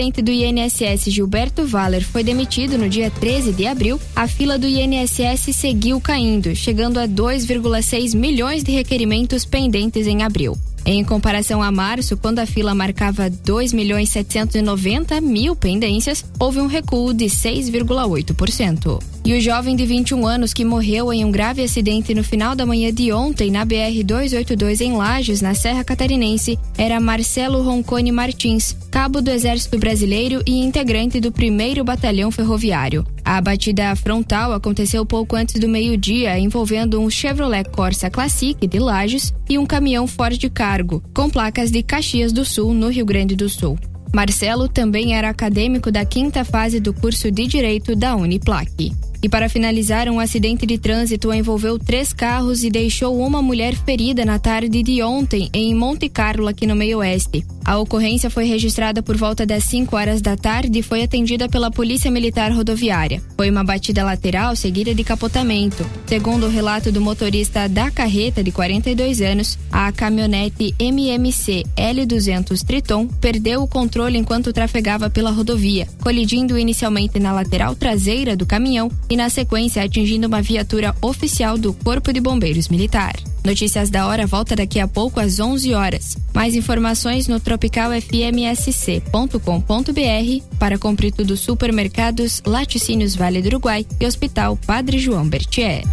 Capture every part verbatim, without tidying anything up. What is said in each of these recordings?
presidente do I N S S, Gilberto Valler, foi demitido no dia treze de abril, a fila do I N S S seguiu caindo, chegando a dois vírgula seis milhões de requerimentos pendentes em abril. Em comparação a março, quando a fila marcava dois milhões setecentos e noventa mil pendências, houve um recuo de seis vírgula oito por cento. E o jovem de vinte e um anos que morreu em um grave acidente no final da manhã de ontem na B R duzentos e oitenta e dois em Lages, na Serra Catarinense, era Marcelo Roncone Martins, cabo do Exército Brasileiro e integrante do primeiro Batalhão Ferroviário. A batida frontal aconteceu pouco antes do meio-dia, envolvendo um Chevrolet Corsa Classic de Lages e um caminhão Ford Cargo, com placas de Caxias do Sul, no Rio Grande do Sul. Marcelo também era acadêmico da quinta fase do curso de Direito da Uniplac. E para finalizar, um acidente de trânsito envolveu três carros e deixou uma mulher ferida na tarde de ontem em Monte Carlo, aqui no Meio Oeste. A ocorrência foi registrada por volta das cinco horas da tarde e foi atendida pela Polícia Militar Rodoviária. Foi uma batida lateral seguida de capotamento. Segundo o relato do motorista da carreta, de quarenta e dois anos, a caminhonete M M C L duzentos Triton perdeu o controle enquanto trafegava pela rodovia, colidindo inicialmente na lateral traseira do caminhão e na sequência atingindo uma viatura oficial do Corpo de Bombeiros Militar. Notícias da hora volta daqui a pouco às onze horas. Mais informações no tropical f m s c ponto com ponto b r para Compre-Tudo Supermercados, Laticínios Vale do Uruguai e Hospital Padre João Bertier.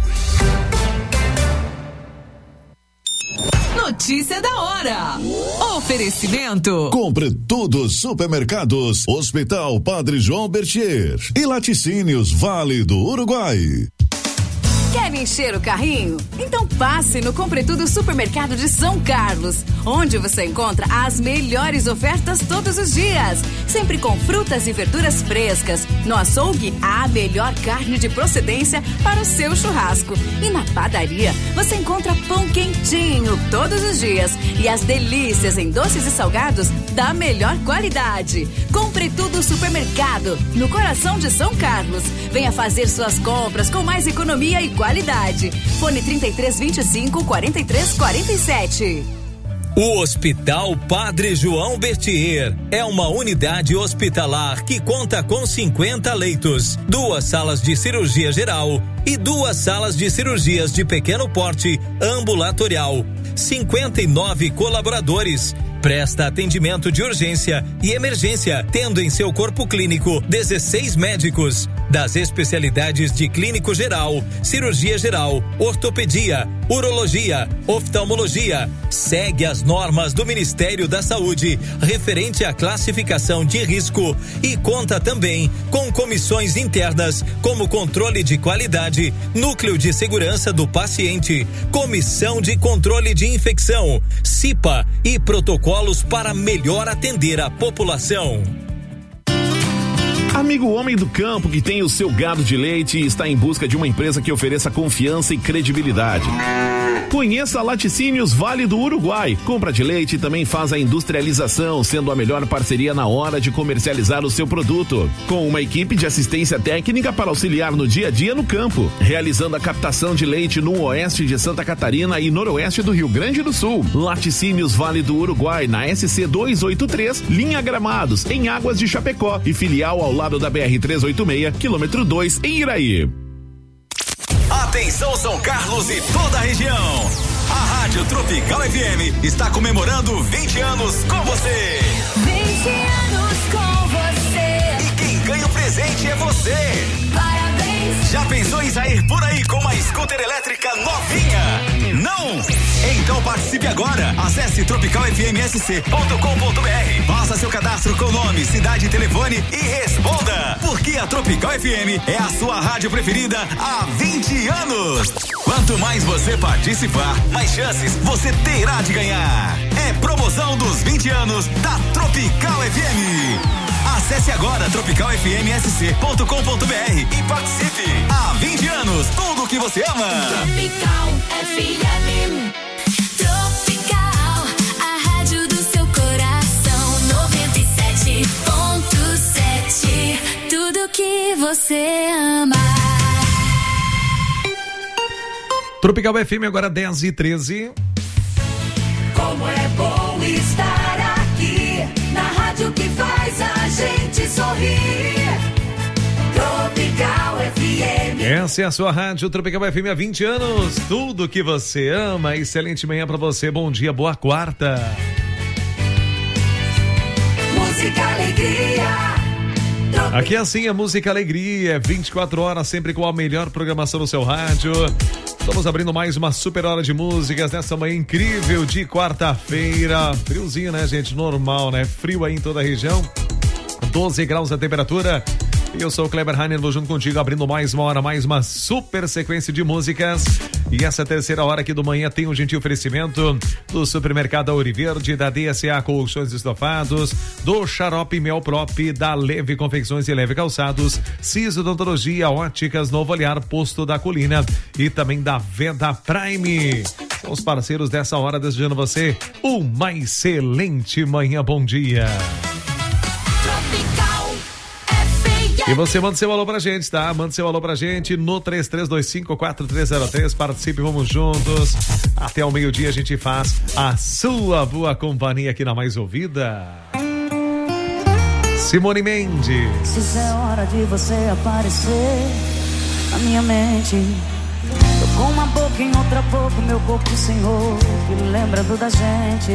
Notícia da hora. Oferecimento. Compre-Tudo Supermercados, Hospital Padre João Bertier e Laticínios Vale do Uruguai. Quer encher o carrinho? Então passe no Compre-Tudo Supermercado de São Carlos, onde você encontra as melhores ofertas todos os dias, sempre com frutas e verduras frescas. No açougue, a melhor carne de procedência para o seu churrasco. E na padaria, você encontra pão quentinho todos os dias e as delícias em doces e salgados da melhor qualidade. Compre-Tudo Supermercado, no coração de São Carlos. Venha fazer suas compras com mais economia e qualidade. Fone trinta e três, vinte e cinco, quarenta e três, quarenta e sete. O Hospital Padre João Bertier é uma unidade hospitalar que conta com cinquenta leitos, duas salas de cirurgia geral e duas salas de cirurgias de pequeno porte ambulatorial, cinquenta e nove colaboradores. Presta atendimento de urgência e emergência, tendo em seu corpo clínico dezesseis médicos, das especialidades de clínico geral, cirurgia geral, ortopedia, urologia, oftalmologia. Segue as normas do Ministério da Saúde referente à classificação de risco e conta também com comissões internas como controle de qualidade, núcleo de segurança do paciente, comissão de controle de infecção, C I P A e protocolos para melhor atender a população. Amigo homem do campo que tem o seu gado de leite e está em busca de uma empresa que ofereça confiança e credibilidade. Conheça a Laticínios Vale do Uruguai. Compra de leite e também faz a industrialização, sendo a melhor parceria na hora de comercializar o seu produto. Com uma equipe de assistência técnica para auxiliar no dia a dia no campo, realizando a captação de leite no oeste de Santa Catarina e noroeste do Rio Grande do Sul. Laticínios Vale do Uruguai, na S C duzentos e oitenta e três, linha Gramados, em Águas de Chapecó e filial ao lado da B R trezentos e oitenta e seis, quilômetro dois, em Iraí. Atenção São Carlos e toda a região. A Rádio Tropical F M está comemorando vinte anos com você. vinte anos com você. E quem ganha o presente é você. Parabéns. Já pensou em sair por aí com uma scooter elétrica novinha? Não? Então participe agora. Acesse tropical f m s c ponto com ponto b r. Faça seu cadastro com nome, cidade e telefone e responda. Porque a Tropical F M é a sua rádio preferida há vinte anos. Quanto mais você participar, mais chances você terá de ganhar. É promoção dos vinte anos da Tropical F M. Acesse agora tropical f m s c ponto com ponto b r e participe. Há vinte anos, tudo que você ama. Tropical F M. Tropical, a rádio do seu coração. noventa e sete ponto sete. Tudo que você ama. Tropical F M, agora dez e treze. Como é bom estar aqui na rádio que faz a gente Essa é a sua rádio Tropical F M há vinte anos. Tudo que você ama. Excelente manhã pra você. Bom dia, boa quarta. Música Alegria. Aqui é assim, a Música Alegria, vinte e quatro horas, sempre com a melhor programação no seu rádio. Estamos abrindo mais uma super hora de músicas nessa manhã incrível de quarta-feira. Friozinho, né, gente? Normal, né? Frio aí em toda a região. doze graus a temperatura. E eu sou o Kleber Rainer, vou junto contigo abrindo mais uma hora, mais uma super sequência de músicas. E essa terceira hora aqui do manhã tem um gentil oferecimento do Supermercado Ouro Verde, da D S A Colchões Estofados, do Xarope Mel Prop, da Leve Confecções e Leve Calçados, Ciso Odontologia, Óticas Novo Olhar, Posto da Colina e também da Veda Prime. São os parceiros dessa hora, desejando você uma excelente manhã. Bom dia. E você manda seu alô pra gente, tá? Manda seu alô pra gente no três três dois cinco quatro três zero três. Participe, vamos juntos. Até o meio-dia a gente faz a sua boa companhia aqui na Mais Ouvida. Simone Mendes. Se é hora de você aparecer na minha mente, tô com uma boca em outra boca, meu corpo senhor, que lembrando da gente,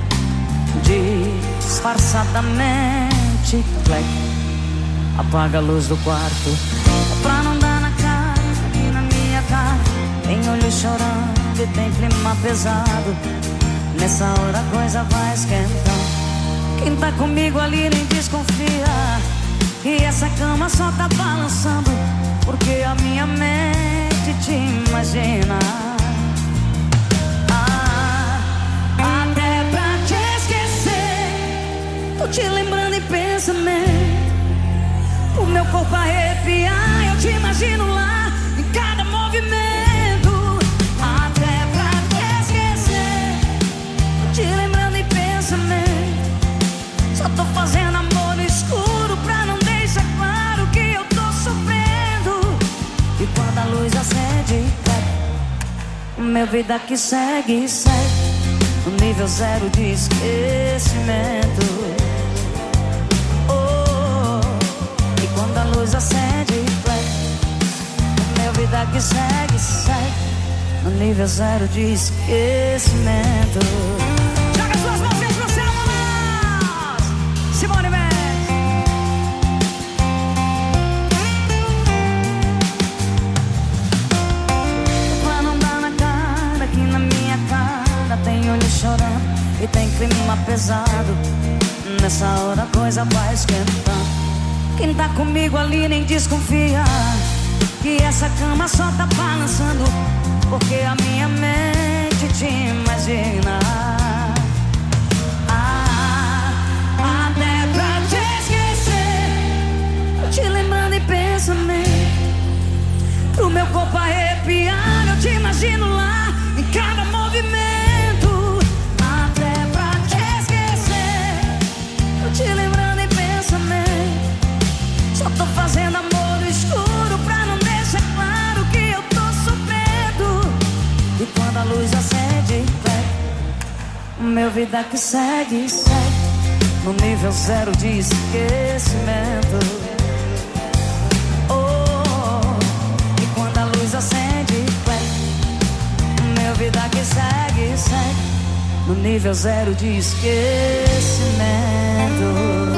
disfarçadamente. Black. Apaga a luz do quarto, pra não dar na cara e na minha cara. Tem olho chorando e tem clima pesado. Nessa hora a coisa vai esquentar. Quem tá comigo ali nem desconfia, e essa cama só tá balançando porque a minha mente te imagina. Ah, até pra te esquecer, tô te lembrando em pensamento. O meu corpo arrepiar, eu te imagino lá em cada movimento. Até pra te esquecer, tô te lembrando em pensamento. Só tô fazendo amor no escuro pra não deixar claro que eu tô sofrendo. E quando a luz acende, minha vida que segue, segue no nível zero de esquecimento. Quando a luz acende, minha vida que segue, segue no nível zero de esquecimento. Joga suas mãos pro céu, vamos! Simone Mendes. Pra não dar na cara, aqui na minha cara tem olho chorando e tem clima pesado. Nessa hora a coisa vai esquentar. Quem tá comigo ali nem desconfia, que essa cama só tá balançando porque a minha mente te imagina. Ah, até pra te esquecer, eu te lembrando em pensamento. Pro meu corpo arrepiar, eu te imagino lá em cada movimento. Até pra te esquecer, eu te lembrando em pensamento. Só tô fazendo amor no escuro pra não deixar claro que eu tô sofrendo. E quando a luz acende, meu vida que segue, segue no nível zero de esquecimento. Oh, e quando a luz acende, meu vida que segue, segue no nível zero de esquecimento.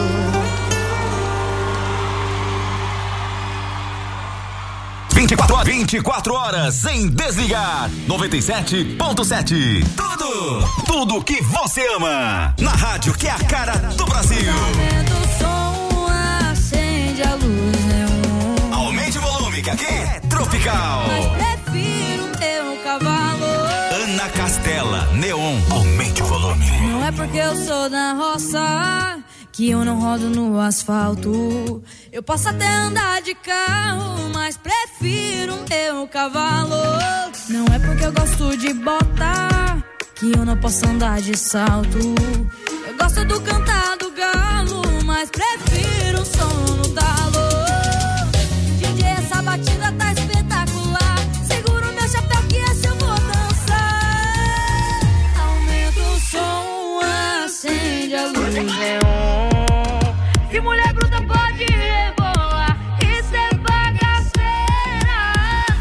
vinte e quatro, vinte e quatro horas sem desligar. noventa e sete ponto sete. Tudo, tudo que você ama. Na rádio que é a cara do Brasil. Aumenta o som, acende a luz neon. Aumente o volume que aqui é Tropical. Mas prefiro meu cavalo. Ana Castela, Neon. Aumente o volume. Não é porque eu sou da roça que eu não rodo no asfalto. Eu posso até andar de carro, mas prefiro meu cavalo. Não é porque eu gosto de bota que eu não posso andar de salto. Eu gosto do cantar do galo, mas prefiro o som no talo. D J, essa batida tá espetacular. Segura o meu chapéu que esse eu vou dançar. Aumenta o som, acende a luz neon. Se mulher bruta pode rebolar, isso é bagaceira.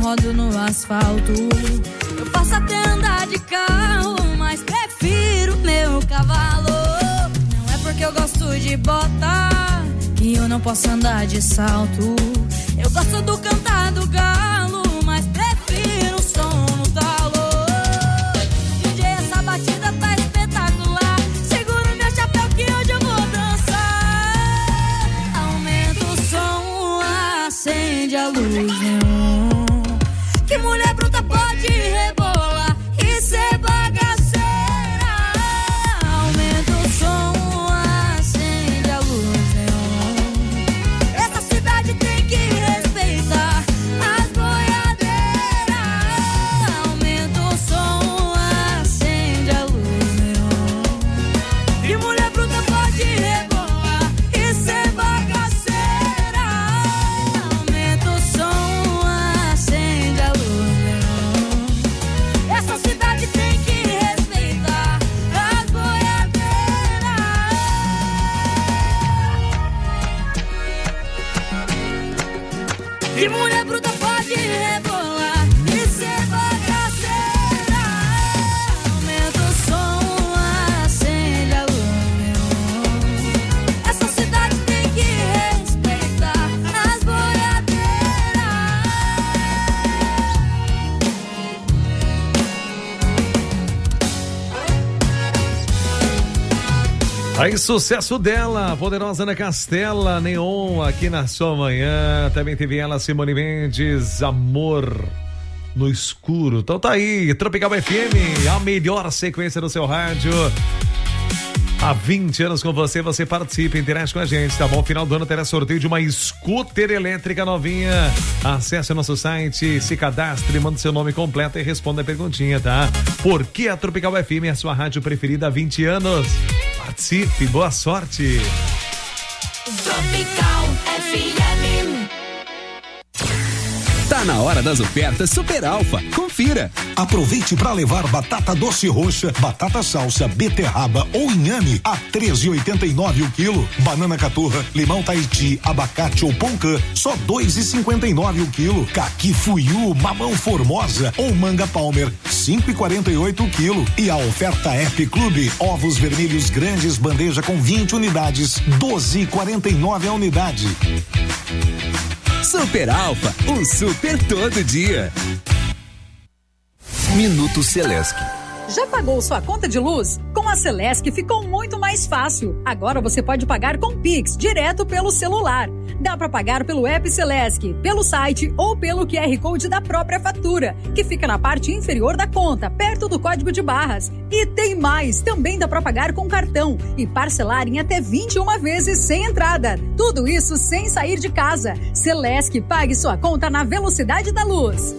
rodo no asfalto. Eu posso até andar de carro, mas prefiro meu cavalo. Não é porque eu gosto de bota que eu não posso andar de salto. Eu gosto do cantar do galo, mas prefiro o som no talo. D J, essa batida tá espetacular. Segura o meu chapéu que hoje eu vou dançar. Aumenta o som, acende a luz neon. Que mulher bruta pode rebolar e ser bagaceira. Aumenta o som, acende a luz neon. Essa cidade tem que respeitar as boiadeiras. Aumenta o som, acende a luz neon. Que mulher bruta pode rebolar e ser bagaceira. Aumenta o som, acende a luz neon. Essa cidade tem que respeitar as boiadeiras. Que mulher bruta pode rebolar e ser bagaceira. Aumenta o som, acende a luz neon. Essa cidade tem que respeitar as boiadeiras. Aí, sucesso dela, poderosa Ana Castela, Neon, aqui na sua manhã. Também teve ela, Simone Mendes, Amor no Escuro. Então tá aí, Tropical F M, a melhor sequência do seu rádio. Há vinte anos com você, você participa, interage com a gente, tá bom? Final do ano terá sorteio de uma scooter elétrica novinha. Acesse o nosso site, se cadastre, manda seu nome completo e responda a perguntinha, tá? Por que a Tropical F M é a sua rádio preferida há vinte anos? Participe, boa sorte! Tropical F M. Tá na hora das ofertas Super Alfa. Confira. Aproveite para levar batata doce roxa, batata salsa, beterraba ou inhame a treze e oitenta e nove o quilo. Banana caturra, limão Tahiti, abacate ou poncã, só dois e cinquenta e nove o quilo. Caqui fuiu, mamão formosa ou manga palmer, cinco e quarenta e oito o quilo. E a oferta App Clube, ovos vermelhos grandes, bandeja com vinte unidades, doze e quarenta e nove a unidade. Super Alfa, um super todo dia. Minuto Celesc. Já pagou sua conta de luz? Com a Celesc ficou muito mais fácil. Agora você pode pagar com Pix, direto pelo celular. Dá para pagar pelo app Celesc, pelo site ou pelo Q R Code da própria fatura, que fica na parte inferior da conta, perto do código de barras. E tem mais, também dá para pagar com cartão e parcelar em até vinte e uma vezes sem entrada. Tudo isso sem sair de casa. Celesc, pague sua conta na velocidade da luz.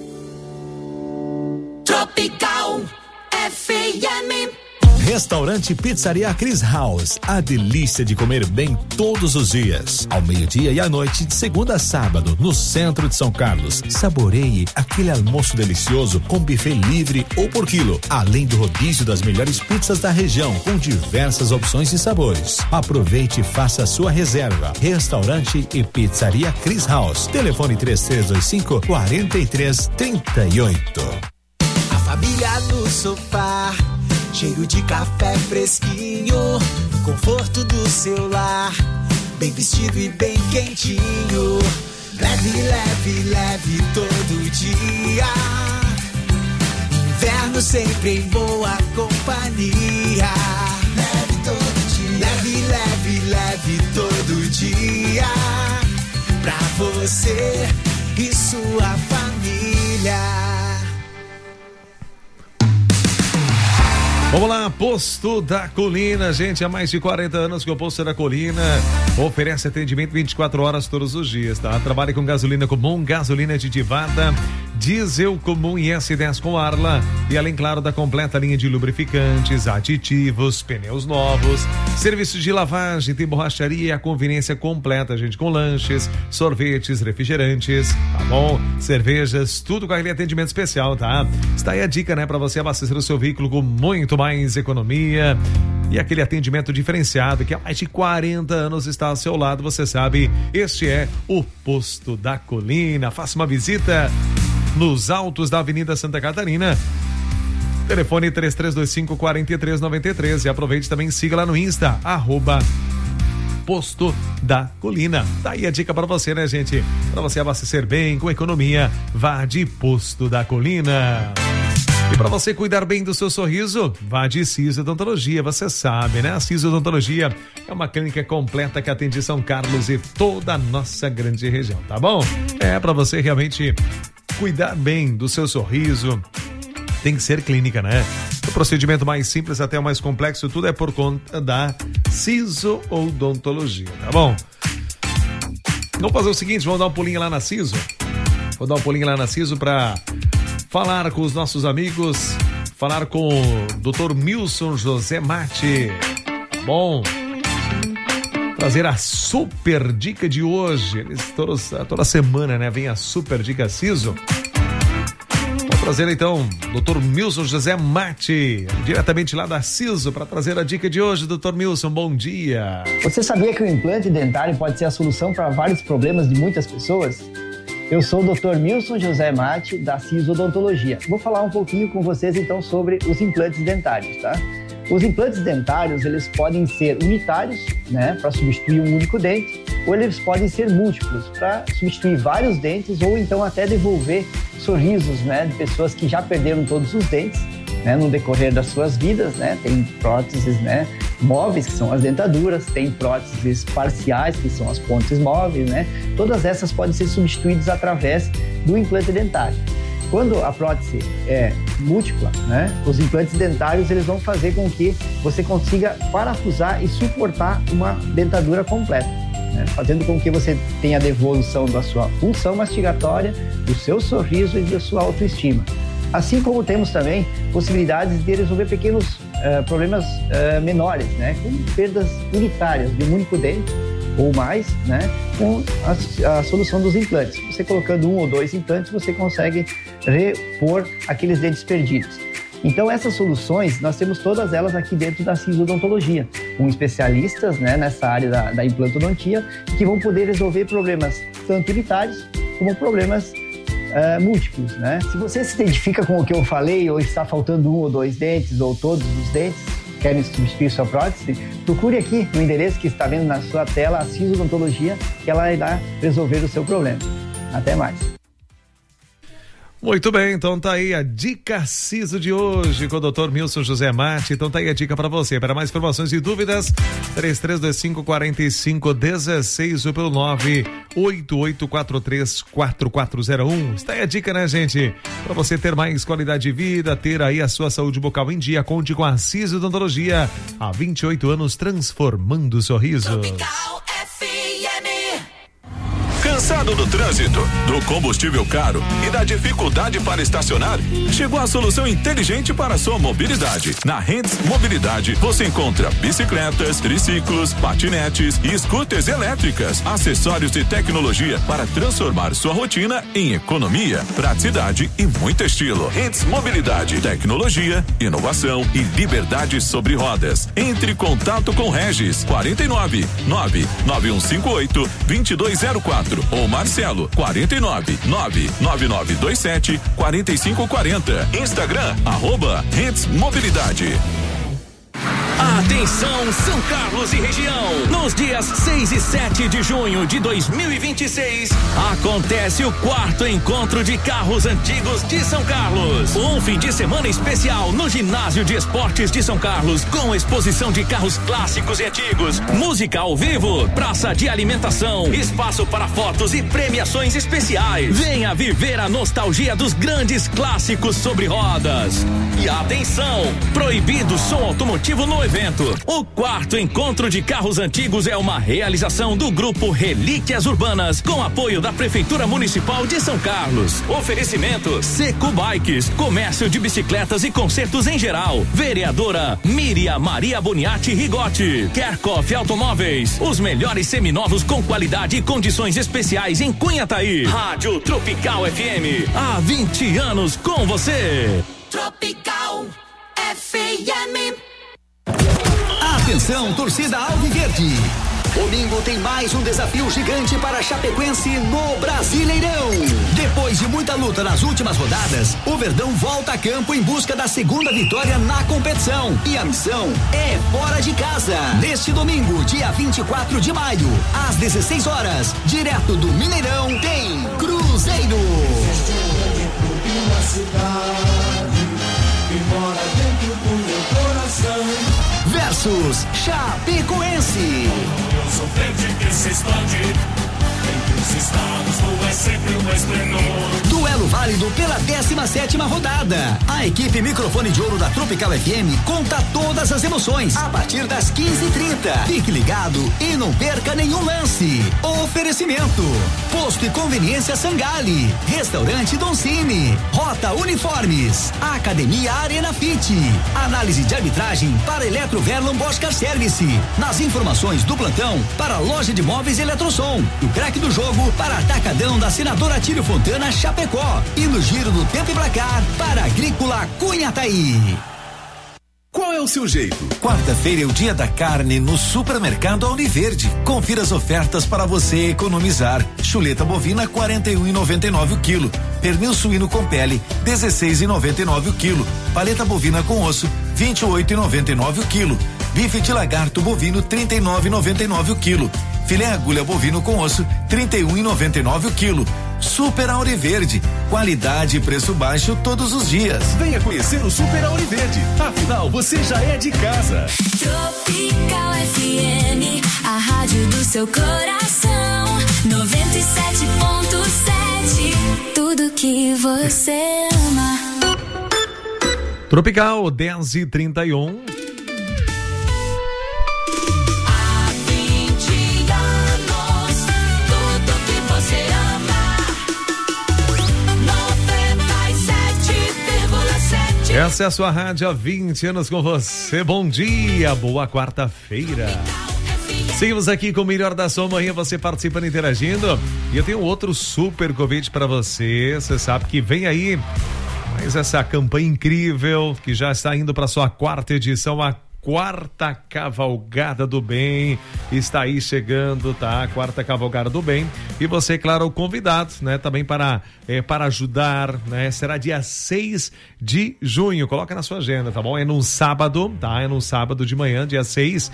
Tropical F M. Restaurante Pizzaria Chris House, a delícia de comer bem todos os dias, ao meio-dia e à noite, de segunda a sábado, no centro de São Carlos. Saboreie aquele almoço delicioso com buffet livre ou por quilo, além do rodízio das melhores pizzas da região, com diversas opções e sabores. Aproveite e faça a sua reserva. Restaurante e Pizzaria Chris House. Telefone três três dois cinco, quatro três três oito. A família no sofá, cheiro de café fresquinho, conforto do seu lar, bem vestido e bem quentinho. Leve, leve, leve todo dia. Inverno sempre em boa companhia. Leve todo dia. Leve, leve, leve todo dia. Pra você e sua família. Vamos lá, Posto da Colina, gente, há mais de quarenta anos que o Posto da Colina oferece atendimento vinte e quatro horas todos os dias, tá? Trabalha com gasolina comum, gasolina aditivada, diesel comum e S dez com Arla, e além, claro, da completa linha de lubrificantes, aditivos, pneus novos, serviços de lavagem, tem borracharia e a conveniência completa, gente, com lanches, sorvetes, refrigerantes, tá bom? Cervejas, tudo com aquele atendimento especial, tá? Está aí a dica, né, para você abastecer o seu veículo com muito mais economia e aquele atendimento diferenciado que há mais de quarenta anos está ao seu lado, você sabe, este é o Posto da Colina. Faça uma visita nos altos da Avenida Santa Catarina. Telefone três três dois cinco, quatro três nove três e aproveite também, siga lá no Insta, arroba Posto da Colina. Tá aí a dica para você, né, gente? Para você abastecer bem, com economia, vá de Posto da Colina. E para você cuidar bem do seu sorriso, vá de Siso Odontologia, você sabe, né? A Siso Odontologia é uma clínica completa que atende São Carlos e toda a nossa grande região, tá bom? É para você realmente cuidar bem do seu sorriso, tem que ser clínica, né? O procedimento mais simples até o mais complexo, tudo é por conta da Siso Odontologia, tá bom? Vamos fazer o seguinte, vamos dar um pulinho lá na Siso. Vou dar um pulinho lá na Siso para falar com os nossos amigos, falar com o doutor Milson José Matti. Bom, trazer a super dica de hoje. Eles todos, toda semana, né, vem a super dica Siso. Vou trazer então o doutor Milson José Matti, diretamente lá da Siso, para trazer a dica de hoje. doutor Milson, bom dia. Você sabia que o implante dentário pode ser a solução para vários problemas de muitas pessoas? Eu sou o doutor Milson José Matti, da Siso Odontologia. Vou falar um pouquinho com vocês, então, sobre os implantes dentários, tá? Os implantes dentários, eles podem ser unitários, né, para substituir um único dente, ou eles podem ser múltiplos, para substituir vários dentes, ou então até devolver sorrisos, né, de pessoas que já perderam todos os dentes, né, no decorrer das suas vidas, né? Tem próteses, né, móveis, que são as dentaduras, tem próteses parciais, que são as pontes móveis, né? Todas essas podem ser substituídas através do implante dentário. Quando a prótese é múltipla, né, os implantes dentários, eles vão fazer com que você consiga parafusar e suportar uma dentadura completa, né, fazendo com que você tenha a devolução da sua função mastigatória, do seu sorriso e da sua autoestima. Assim como temos também possibilidades de resolver pequenos uh, problemas uh, menores, né, com perdas unitárias de um único dente ou mais, né, com a, a solução dos implantes. Você colocando um ou dois implantes, você consegue repor aqueles dentes perdidos. Então, essas soluções, nós temos todas elas aqui dentro da Siso Odontologia, com especialistas, né, nessa área da, da implantodontia, que vão poder resolver problemas tanto unitários como problemas Uh, múltiplos, né? Se você se identifica com o que eu falei, ou está faltando um ou dois dentes, ou todos os dentes, querem substituir sua prótese, procure aqui no endereço que está vendo na sua tela, a Siso Odontologia, que ela irá resolver o seu problema. Até mais. Muito bem, então tá aí a dica Siso de hoje com o doutor Milson José Matti. Então tá aí a dica para você. Para mais informações e dúvidas, três três dois cinco, quatro cinco um seis ou pelo nove oito oito quatro três quatro quatro zero um. Está aí a dica, né, gente? Para você ter mais qualidade de vida, ter aí a sua saúde bucal em dia, conte com a Siso Odontologia. Há vinte e oito anos transformando sorrisos. Tropical F M. Cansado do trânsito, do combustível caro e da dificuldade para estacionar? Chegou a solução inteligente para a sua mobilidade. Na Rendes Mobilidade, você encontra bicicletas, triciclos, patinetes e scooters elétricas, acessórios e tecnologia para transformar sua rotina em economia, praticidade e muito estilo. Rendes Mobilidade, tecnologia, inovação e liberdade sobre rodas. Entre em contato com Regis, quarenta e nove, nove nove um cinco oito, dois dois zero quatro. Ou Marcelo, quarenta e nove, nove nove nove dois sete, quatro cinco quatro zero. Instagram, arroba Rendes Mobilidade. Atenção, São Carlos e região. Nos dias seis e sete de junho de dois mil e vinte e seis, acontece o quarto encontro de carros antigos de São Carlos. Um fim de semana especial no Ginásio de Esportes de São Carlos, com exposição de carros clássicos e antigos, música ao vivo, praça de alimentação, espaço para fotos e premiações especiais. Venha viver a nostalgia dos grandes clássicos sobre rodas. E atenção, proibido som automotivo no evento. O quarto encontro de carros antigos é uma realização do grupo Relíquias Urbanas, com apoio da Prefeitura Municipal de São Carlos. Oferecimento Seco Bikes, comércio de bicicletas e concertos em geral. Vereadora Miriam Maria Boniati Rigotti. Kerkhoff Automóveis, os melhores seminovos com qualidade e condições especiais em Cunhataí. Rádio Tropical F M, há vinte anos com você. Tropical F M. Atenção, torcida alviverde. Domingo tem mais um desafio gigante para a Chapecoense no Brasileirão. Depois de muita luta nas últimas rodadas, o Verdão volta a campo em busca da segunda vitória na competição. E a missão é fora de casa. Neste domingo, dia vinte e quatro de maio, às dezesseis horas, direto do Mineirão, tem Cruzeiro. Versus Chapecoense. Eu sou verde que se expande. Entre os estados, tu é sempre um esplendor. Duelo válido pela décima sétima rodada. A equipe Microfone de Ouro da Tropical F M conta todas as emoções a partir das quinze e trinta. Fique ligado e não perca nenhum lance. Oferecimento: Posto e Conveniência Sangali, Restaurante Doncini, Rota Uniformes, Academia Arena Fit, análise de arbitragem para Eletroverlon Boscar Service. Nas informações do plantão para a Loja de Móveis Eletrosom. O craque do jogo para Atacadão da Senadora Tílio Fontana Chapecó. E no giro do tempo e placar para Agrícola Cunhataí. Qual é o seu jeito? Quarta-feira é o dia da carne no Supermercado Auriverde. Confira as ofertas para você economizar. Chuleta bovina quarenta e um e noventa e nove o quilo. Pernil suíno com pele dezesseis e noventa e nove o quilo. Paleta bovina com osso vinte e oito e noventa e nove o quilo. Bife de lagarto bovino trinta e nove e noventa e nove o quilo. Filé agulha bovino com osso trinta e um e noventa e nove o quilo. Super Auriverde, qualidade e preço baixo todos os dias. Venha conhecer o Super Auriverde, afinal você já é de casa. Tropical F M, a rádio do seu coração, noventa e sete ponto sete, tudo que você ama. Tropical dez e trinta e um. Essa é a sua rádio há vinte anos com você. Bom dia, boa quarta-feira. Seguimos aqui com o melhor da sua manhã, você participando, interagindo. E eu tenho outro super convite para você. Você sabe que vem aí mais essa campanha incrível que já está indo para sua quarta edição, a Quarta Cavalgada do Bem está aí chegando, tá? Quarta Cavalgada do Bem. E você, claro, o convidado, né? Também para, é, para ajudar, né? Será dia seis de junho. Coloca na sua agenda, tá bom? É num sábado, tá? É num sábado de manhã, dia seis.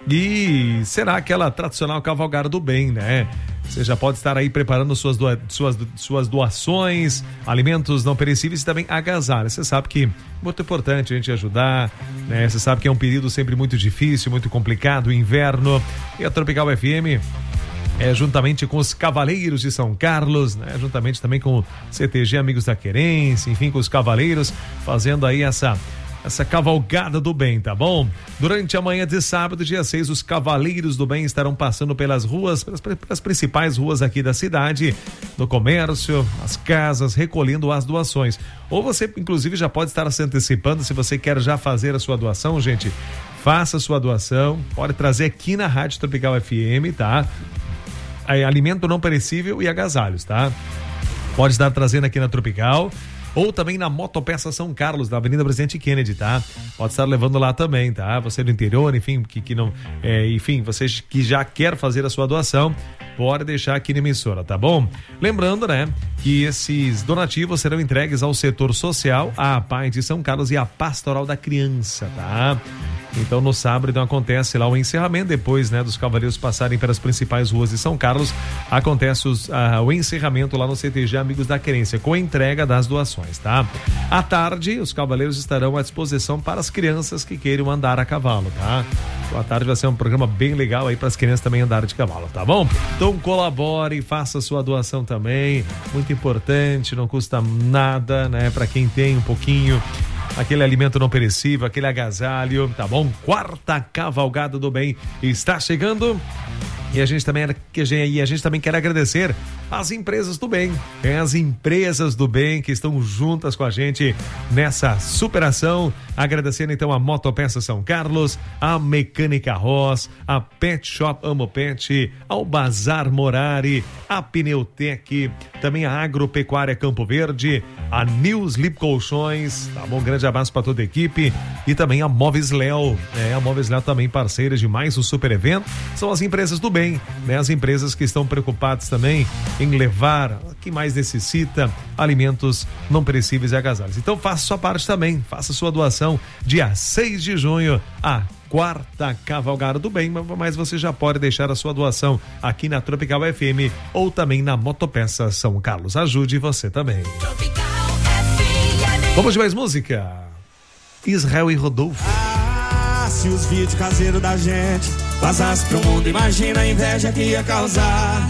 E será aquela tradicional Cavalgada do Bem, né? Você já pode estar aí preparando suas, doa, suas, suas doações, alimentos não perecíveis e também agasalhos. Você sabe que é muito importante a gente ajudar, né? Você sabe que é um período sempre muito difícil, muito complicado, o inverno. E a Tropical F M, é, juntamente com os Cavaleiros de São Carlos, né? Juntamente também com o C T G Amigos da Querência, enfim, com os Cavaleiros, fazendo aí essa... essa cavalgada do bem, tá bom? Durante a manhã de sábado, dia seis, os Cavaleiros do Bem estarão passando pelas ruas, pelas, pelas principais ruas aqui da cidade, no comércio, as casas, recolhendo as doações. Ou você, inclusive, já pode estar se antecipando, se você quer já fazer a sua doação, gente, faça a sua doação, pode trazer aqui na Rádio Tropical F M, tá? É, alimento não perecível e agasalhos, tá? Pode estar trazendo aqui na Tropical, ou também na Motopeça São Carlos, da Avenida Presidente Kennedy, tá? Pode estar levando lá também, tá? Você do interior, enfim, que, que não, é, enfim, você que já quer fazer a sua doação, pode deixar aqui na emissora, tá bom? Lembrando, né, que esses donativos serão entregues ao setor social, à P A I de São Carlos e à Pastoral da Criança, tá? Então no sábado então, acontece lá o encerramento, depois, né, dos Cavaleiros passarem pelas principais ruas de São Carlos, acontece os, uh, o encerramento lá no C T G Amigos da Querência, com a entrega das doações, tá? À tarde, os Cavaleiros estarão à disposição para as crianças que queiram andar a cavalo, tá? Então, à tarde vai ser um programa bem legal aí para as crianças também andarem de cavalo, tá bom? Então colabore, faça sua doação também, muito importante, não custa nada, né, para quem tem um pouquinho, aquele alimento não perecível, aquele agasalho, tá bom? Quarta Cavalgada do Bem está chegando. E a gente também, e a gente também quer agradecer as empresas do bem. É as empresas do bem que estão juntas com a gente nessa superação. Agradecendo então a Motopeça São Carlos, a Mecânica Ross, a Pet Shop Amo Pet, ao Bazar Morari, a Pneutec, também a Agropecuária Campo Verde, a New Sleep Colchões, tá bom? Um grande abraço para toda a equipe e também a Móveis Léo, é, a Móveis Léo também parceira de mais um super evento, são as empresas do bem, né? As empresas que estão preocupadas também em levar o que mais necessita, alimentos não perecíveis e agasalhos. Então faça sua parte também, faça sua doação dia seis de junho, a quarta Cavalgada do Bem, mas você já pode deixar a sua doação aqui na Tropical F M ou também na Motopeça São Carlos. Ajude você também. Vamos de mais música? Israel e Rodolfo. Ah, se os vídeos caseiros da gente vazasse pro mundo, imagina a inveja que ia causar.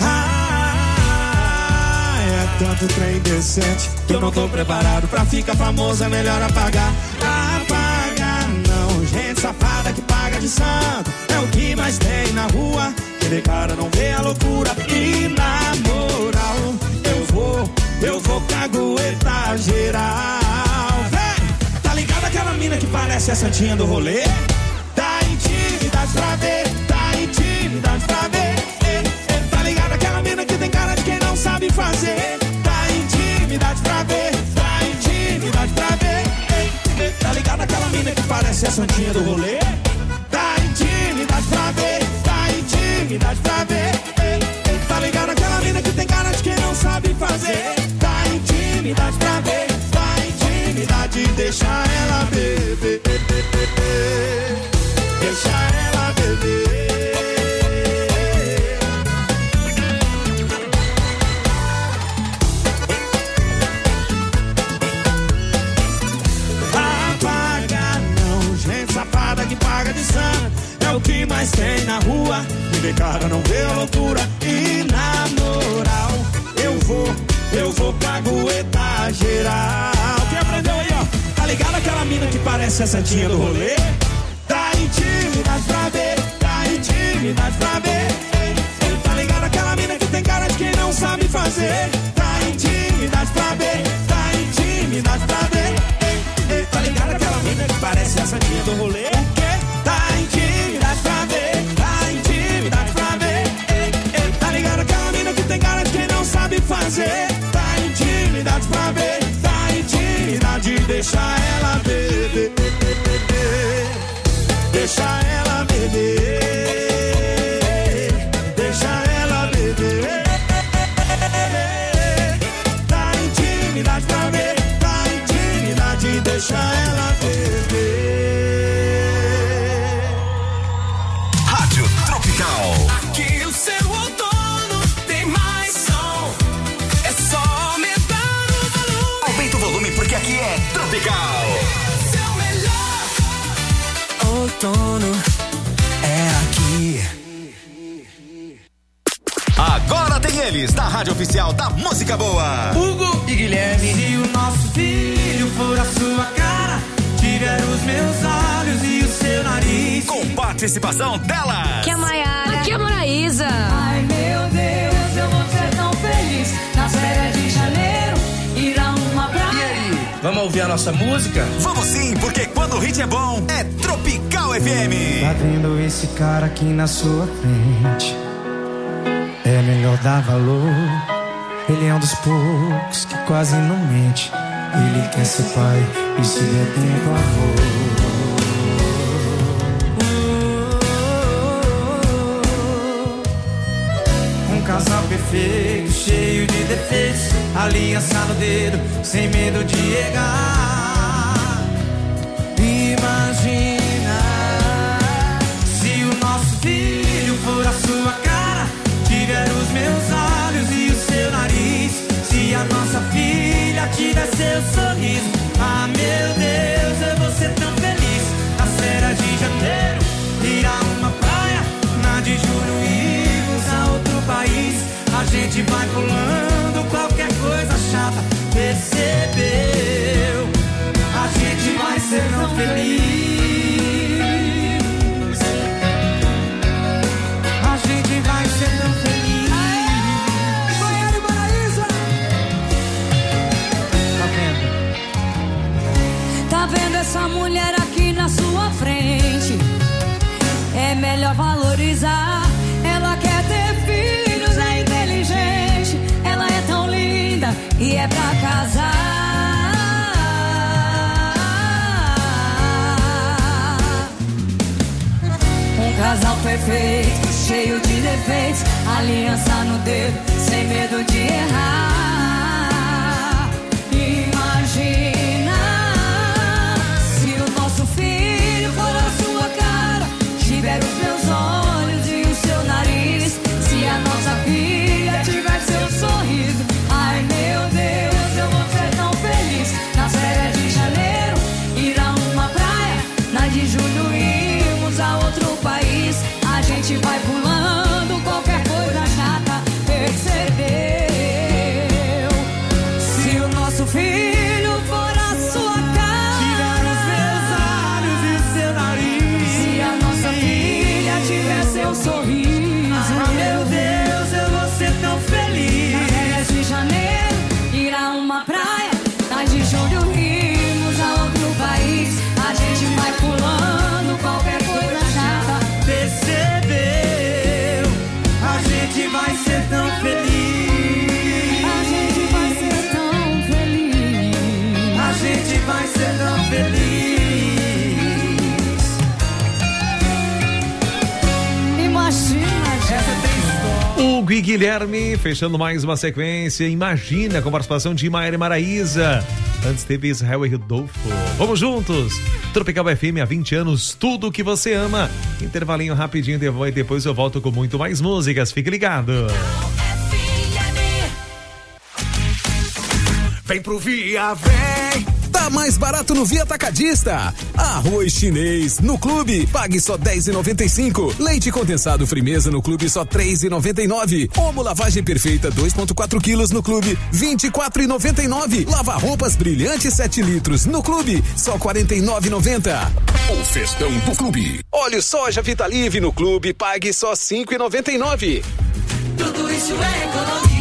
Ah, é tanto trem decente que eu não tô preparado pra ficar famoso, é melhor apagar. Apagar não, gente safada que paga de santo, é o que mais tem na rua. Aquele cara não vê a loucura e na moral eu vou, eu vou caguetar geral. Aquela mina que parece a santinha do rolê, dá intimidade pra ver, dá intimidade pra ver. Ei, ei, tá ligado? Aquela mina que tem cara de quem não sabe fazer, dá intimidade pra ver, dá intimidade pra ver. Ei, ei, tá ligado? Aquela mina que parece a santinha do rolê, dá intimidade pra ver, dá intimidade pra ver. Ei, ei, tá ligado? Aquela mina que tem cara de quem não sabe fazer, dá intimidade pra ver, dá intimidade, deixa ela beber, deixa ela beber. Apaga não, gente safada que paga de santo, é o que mais tem na rua. Me vê cara, não vê a loucura e na moral eu vou, eu vou caguetar geral. Quem aprendeu aí, ó? Tá ligado aquela mina que parece a santinha do rolê? Dá intimidade pra ver, dá intimidade pra ver. Ei, ei, tá ligado aquela mina que tem cara de quem não sabe fazer? Dá intimidade pra ver, dá intimidade pra ver. Ei, ei, tá ligado aquela mina que parece a santinha do rolê? O quê? Dá intimidade pra ver, dá intimidade pra ver. Ei, ei, tá ligado aquela mina que tem cara de quem não sabe fazer? Dá intimidade pra ver, dá intimidade, deixa ela beber, deixa ela beber, deixa ela beber. Dá intimidade pra ver, dá intimidade, deixa ela beber. Rádio Tropical. Aqui o seu outono tem mais som. É só aumentar o volume. Aumenta o volume porque aqui é Tropical. Seu melhor outono é aqui. Agora tem eles, da Rádio Oficial da Música Boa. Hugo e Guilherme. Se o nosso filho for a sua cara, tiver os meus olhos e o seu nariz. Com participação dela. Aqui é a Maiara. Aqui é a Moraísa. Ai meu Deus, eu vou ser tão feliz. Nas férias de janeiro, ir a uma praia. E aí, vamos ouvir a nossa música? Vamos sim, porque quando o hit é bom, é Tropical F M. Tá vendo esse cara aqui na sua frente? É melhor dar valor. Ele é um dos poucos que quase não mente. Ele quer ser pai e se der tempo avô. Um casal perfeito, cheio de defeitos, aliança no dedo, sem medo de errar. Imagina se o nosso filho for a sua cara, tiver os meus olhos e o seu nariz. Se a nossa filha tiver seu sorriso, ah meu Deus, eu vou ser tão feliz. Nas férias de janeiro, ir a uma praia, na de julho irmos a outro país. A gente vai pulando qualquer coisa chata, percebeu? A gente vai ser tão feliz. A gente vai ser tão feliz. perfeito, cheio de defeitos, aliança no dedo, sem medo de errar. Imagina se o nosso filho for a sua cara, tiver os meus olhos e o seu nariz, se a nossa filha tiver seu sorriso. Ai meu Deus, eu vou ser tão feliz. Nas férias de janeiro, ir a uma praia, na de julho irmos a outro país. A gente vai pulando qualquer coisa chata, percebeu? Se o nosso filho for a sua cara, tiver os meus olhos e seu nariz, se a nossa filha tiver seu sorriso. Ah, meu Deus, eu vou ser tão feliz. Nas férias de janeiro, ir a uma praia, na de julho irmos a outro país. A gente vai pulando qualquer coisa chata, percebeu? A gente vai ser tão feliz. A gente vai ser tão feliz. A gente vai ser tão feliz. Imagina, Hugo e Guilherme, fechando mais uma sequência. Imagina, com participação de Maíra e Maraísa. Antes teve Israel e Rodolfo. Vamos juntos. Tropical F M há vinte anos, tudo que você ama. Intervalinho rapidinho, e depois eu volto com muito mais músicas. Fique ligado. Vem pro Via, vem! Tá mais barato no Via Atacadista. Arroz chinês no Clube, pague só dez reais e noventa e cinco centavos. Leite condensado Frimeza no Clube, só três reais e noventa e nove centavos. Omo lavagem perfeita dois vírgula quatro quilos no Clube, vinte e quatro reais e noventa e nove centavos. Lava roupas brilhante sete litros no Clube, só quarenta e nove reais e noventa centavos. O festão do Clube. Óleo soja Vitalive no Clube, pague só cinco reais e noventa e nove centavos. Tudo isso é economia.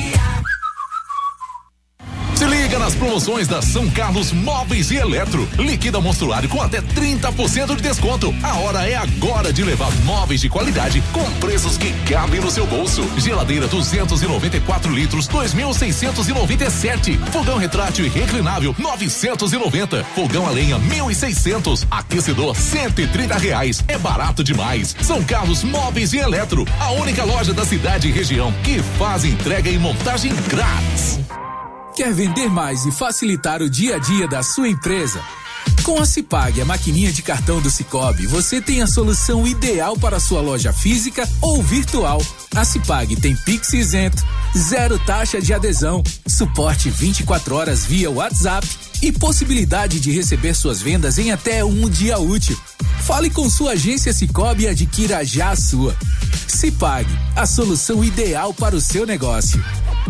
Se liga nas promoções da São Carlos Móveis e Eletro. Liquida monstruário com até trinta por cento de desconto. A hora é agora de levar móveis de qualidade com preços que cabem no seu bolso. Geladeira duzentos e noventa e quatro litros, dois mil seiscentos e noventa e sete. Fogão retrátil e reclinável, novecentos e noventa. Fogão a lenha, mil e seiscentos. Aquecedor, cento e trinta reais. É barato demais. São Carlos Móveis e Eletro, a única loja da cidade e região que faz entrega e montagem grátis. Quer vender mais e facilitar o dia a dia da sua empresa? Com a Cipag, a maquininha de cartão do Cicobi, você tem a solução ideal para a sua loja física ou virtual. A Cipag tem Pix isento, zero taxa de adesão, suporte vinte e quatro horas via WhatsApp e possibilidade de receber suas vendas em até um dia útil. Fale com sua agência Cicobi e adquira já a sua. Cipag, a solução ideal para o seu negócio.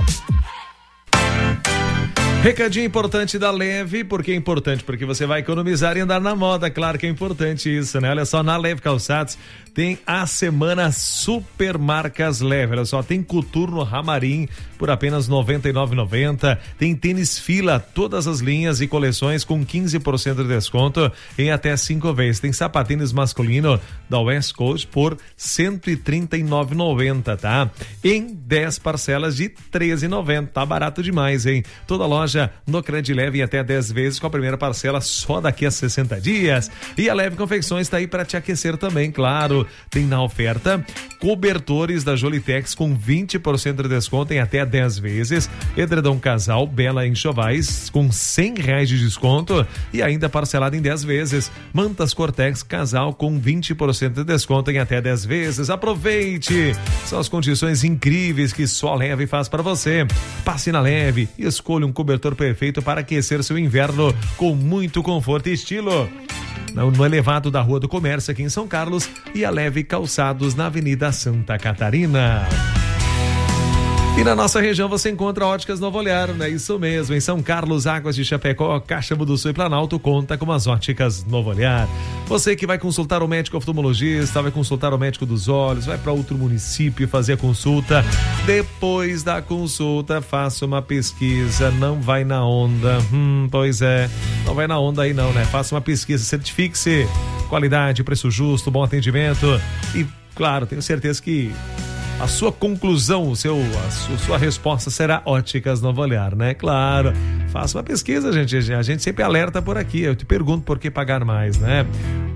Recadinho importante da Leve. Por que é importante? Porque você vai economizar e andar na moda. Claro que é importante isso, né? Olha só, na Leve Calçados tem a semana Super Marcas Leve. Olha só, tem coturno Ramarim por apenas noventa e nove reais e noventa centavos. Tem tênis Fila, todas as linhas e coleções com quinze por cento de desconto em até cinco vezes. Tem sapatênis masculino da West Coast por cento e trinta e nove reais e noventa centavos, tá? Em dez parcelas de treze reais e noventa centavos. Tá barato demais, hein? Toda loja no Crédito Leve em até dez vezes, com a primeira parcela só daqui a sessenta dias. E a Leve Confecções está aí para te aquecer também, claro. Tem na oferta cobertores da Jolitex com vinte por cento de desconto em até dez vezes. Edredom Casal Bela Enxovais com cem reais de desconto e ainda parcelado em dez vezes. Mantas Cortex Casal com vinte por cento de desconto em até dez vezes. Aproveite! São as condições incríveis que só a Leve faz para você. Passe na Leve e escolha um cobertor perfeito para aquecer seu inverno com muito conforto e estilo. No elevado da Rua do Comércio aqui em São Carlos e a Leve Calçados na Avenida Santa Catarina. E na nossa região você encontra Óticas Novo Olhar, é isso mesmo, em São Carlos, Águas de Chapecó, Caxambu do Sul e Planalto, conta com as Óticas Novo Olhar. Você que vai consultar o médico oftalmologista, vai consultar o médico dos olhos, vai para outro município fazer a consulta, depois da consulta faça uma pesquisa, não vai na onda, hum, pois é, não vai na onda aí não, né? Faça uma pesquisa, certifique-se, qualidade, preço justo, bom atendimento e, claro, tenho certeza que a sua conclusão, o seu, a sua, sua resposta será Óticas Novo Olhar, né? Claro. Faça uma pesquisa, gente. A gente sempre alerta por aqui. Eu te pergunto por que pagar mais, né?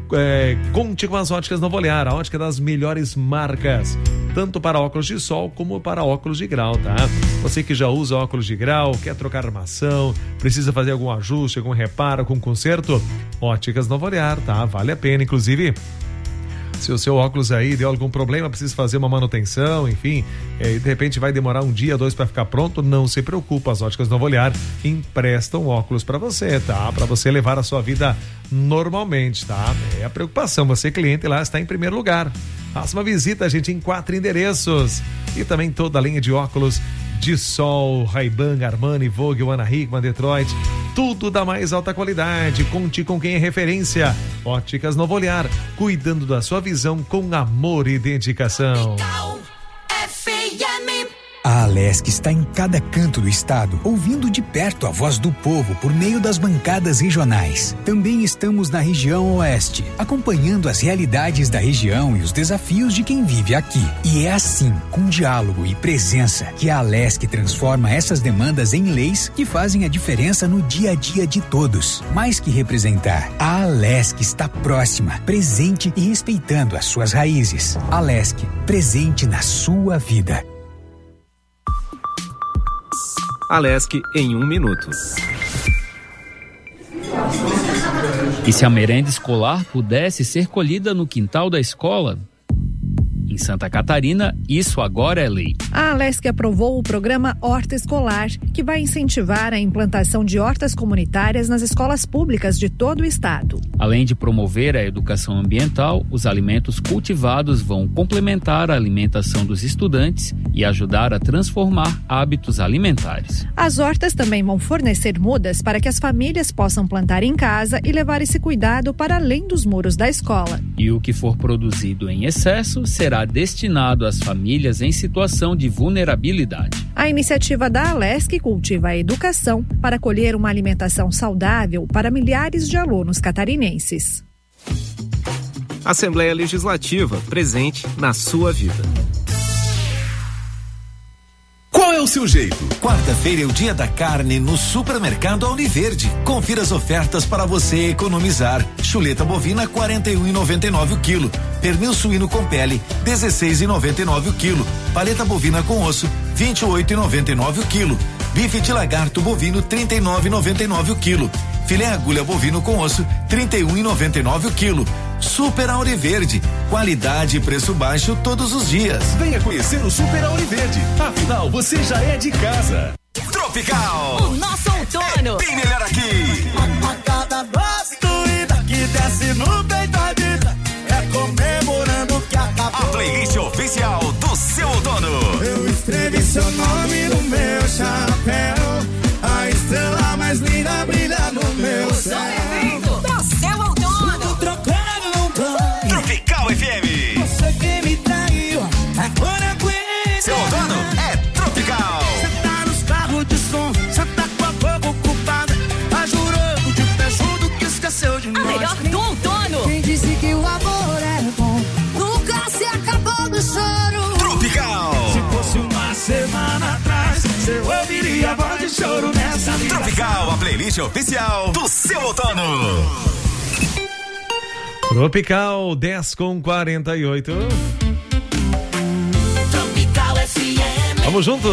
É, conte com as óticas Novo Olhar, a ótica das melhores marcas, tanto para óculos de sol como para óculos de grau, tá? Você que já usa óculos de grau, quer trocar armação, precisa fazer algum ajuste, algum reparo, algum conserto, óticas Novo Olhar, tá? Vale a pena, inclusive. Se o seu óculos aí deu algum problema, precisa fazer uma manutenção, enfim, e de repente vai demorar um dia, dois para ficar pronto, não se preocupa, as óticas Novo Olhar emprestam óculos para você, tá? Para você levar a sua vida normalmente, tá? É a preocupação, você cliente lá está em primeiro lugar. Faça uma visita, gente, em quatro endereços e também toda a linha de óculos de sol, Ray-Ban, Armani, Vogue, Ana Hickman, Detroit, tudo da mais alta qualidade. Conte com quem é referência. Óticas Novo Olhar, cuidando da sua visão com amor e dedicação. A Alesc está em cada canto do estado, ouvindo de perto a voz do povo por meio das bancadas regionais. Também estamos na região oeste, acompanhando as realidades da região e os desafios de quem vive aqui. E é assim, com diálogo e presença, que a Alesc transforma essas demandas em leis que fazem a diferença no dia a dia de todos. Mais que representar, a Alesc está próxima, presente e respeitando as suas raízes. Alesc, presente na sua vida. Alesc em um minuto. E se a merenda escolar pudesse ser colhida no quintal da escola? Em Santa Catarina, isso agora é lei. A Alesc aprovou o programa Horta Escolar, que vai incentivar a implantação de hortas comunitárias nas escolas públicas de todo o estado. Além de promover a educação ambiental, os alimentos cultivados vão complementar a alimentação dos estudantes e ajudar a transformar hábitos alimentares. As hortas também vão fornecer mudas para que as famílias possam plantar em casa e levar esse cuidado para além dos muros da escola. E o que for produzido em excesso será destinado às famílias em situação de vulnerabilidade. A iniciativa da Alesc cultiva a educação para colher uma alimentação saudável para milhares de alunos catarinenses. Assembleia Legislativa, presente na sua vida. Qual é o seu jeito? Quarta-feira é o dia da carne no Supermercado Auniverde. Confira as ofertas para você economizar. Chuleta bovina quarenta e um e noventa e nove o quilo. Pernil suíno com pele dezesseis e noventa e nove o quilo. Paleta bovina com osso vinte e oito e noventa e nove o quilo. Bife de lagarto bovino trinta e nove e noventa e nove o quilo. Filé agulha bovino com osso trinta e um e noventa e nove o quilo. Super Auriverde, qualidade e preço baixo todos os dias. Venha conhecer o Super Auriverde. Afinal, você já é de casa. Tropical. O nosso outono. É bem melhor aqui. A cada doida que desce no peito da vida é comemorando que acabou. A playlist oficial do seu outono. Eu escrevi seu nome no meu chapéu. A estrela mais linda brilha no meu céu. Do seu outono. Trocando um banho. Tropical F M. Você que me traiu, agora aguenta. Seu outono é tropical. Você tá nos carros de som, você tá com a boca ocupada. Tá jurando de pé junto que esqueceu de A nós. melhor do outono. Quem disse que o amor é bom nunca se acabou do choro. Tropical. Se fosse uma semana atrás, você ouviria a voz de choro nessa ligação. Tropical, a playlist oficial do seu outono. Tropical dez com quarenta e oito. Tropical F M. Vamos juntos.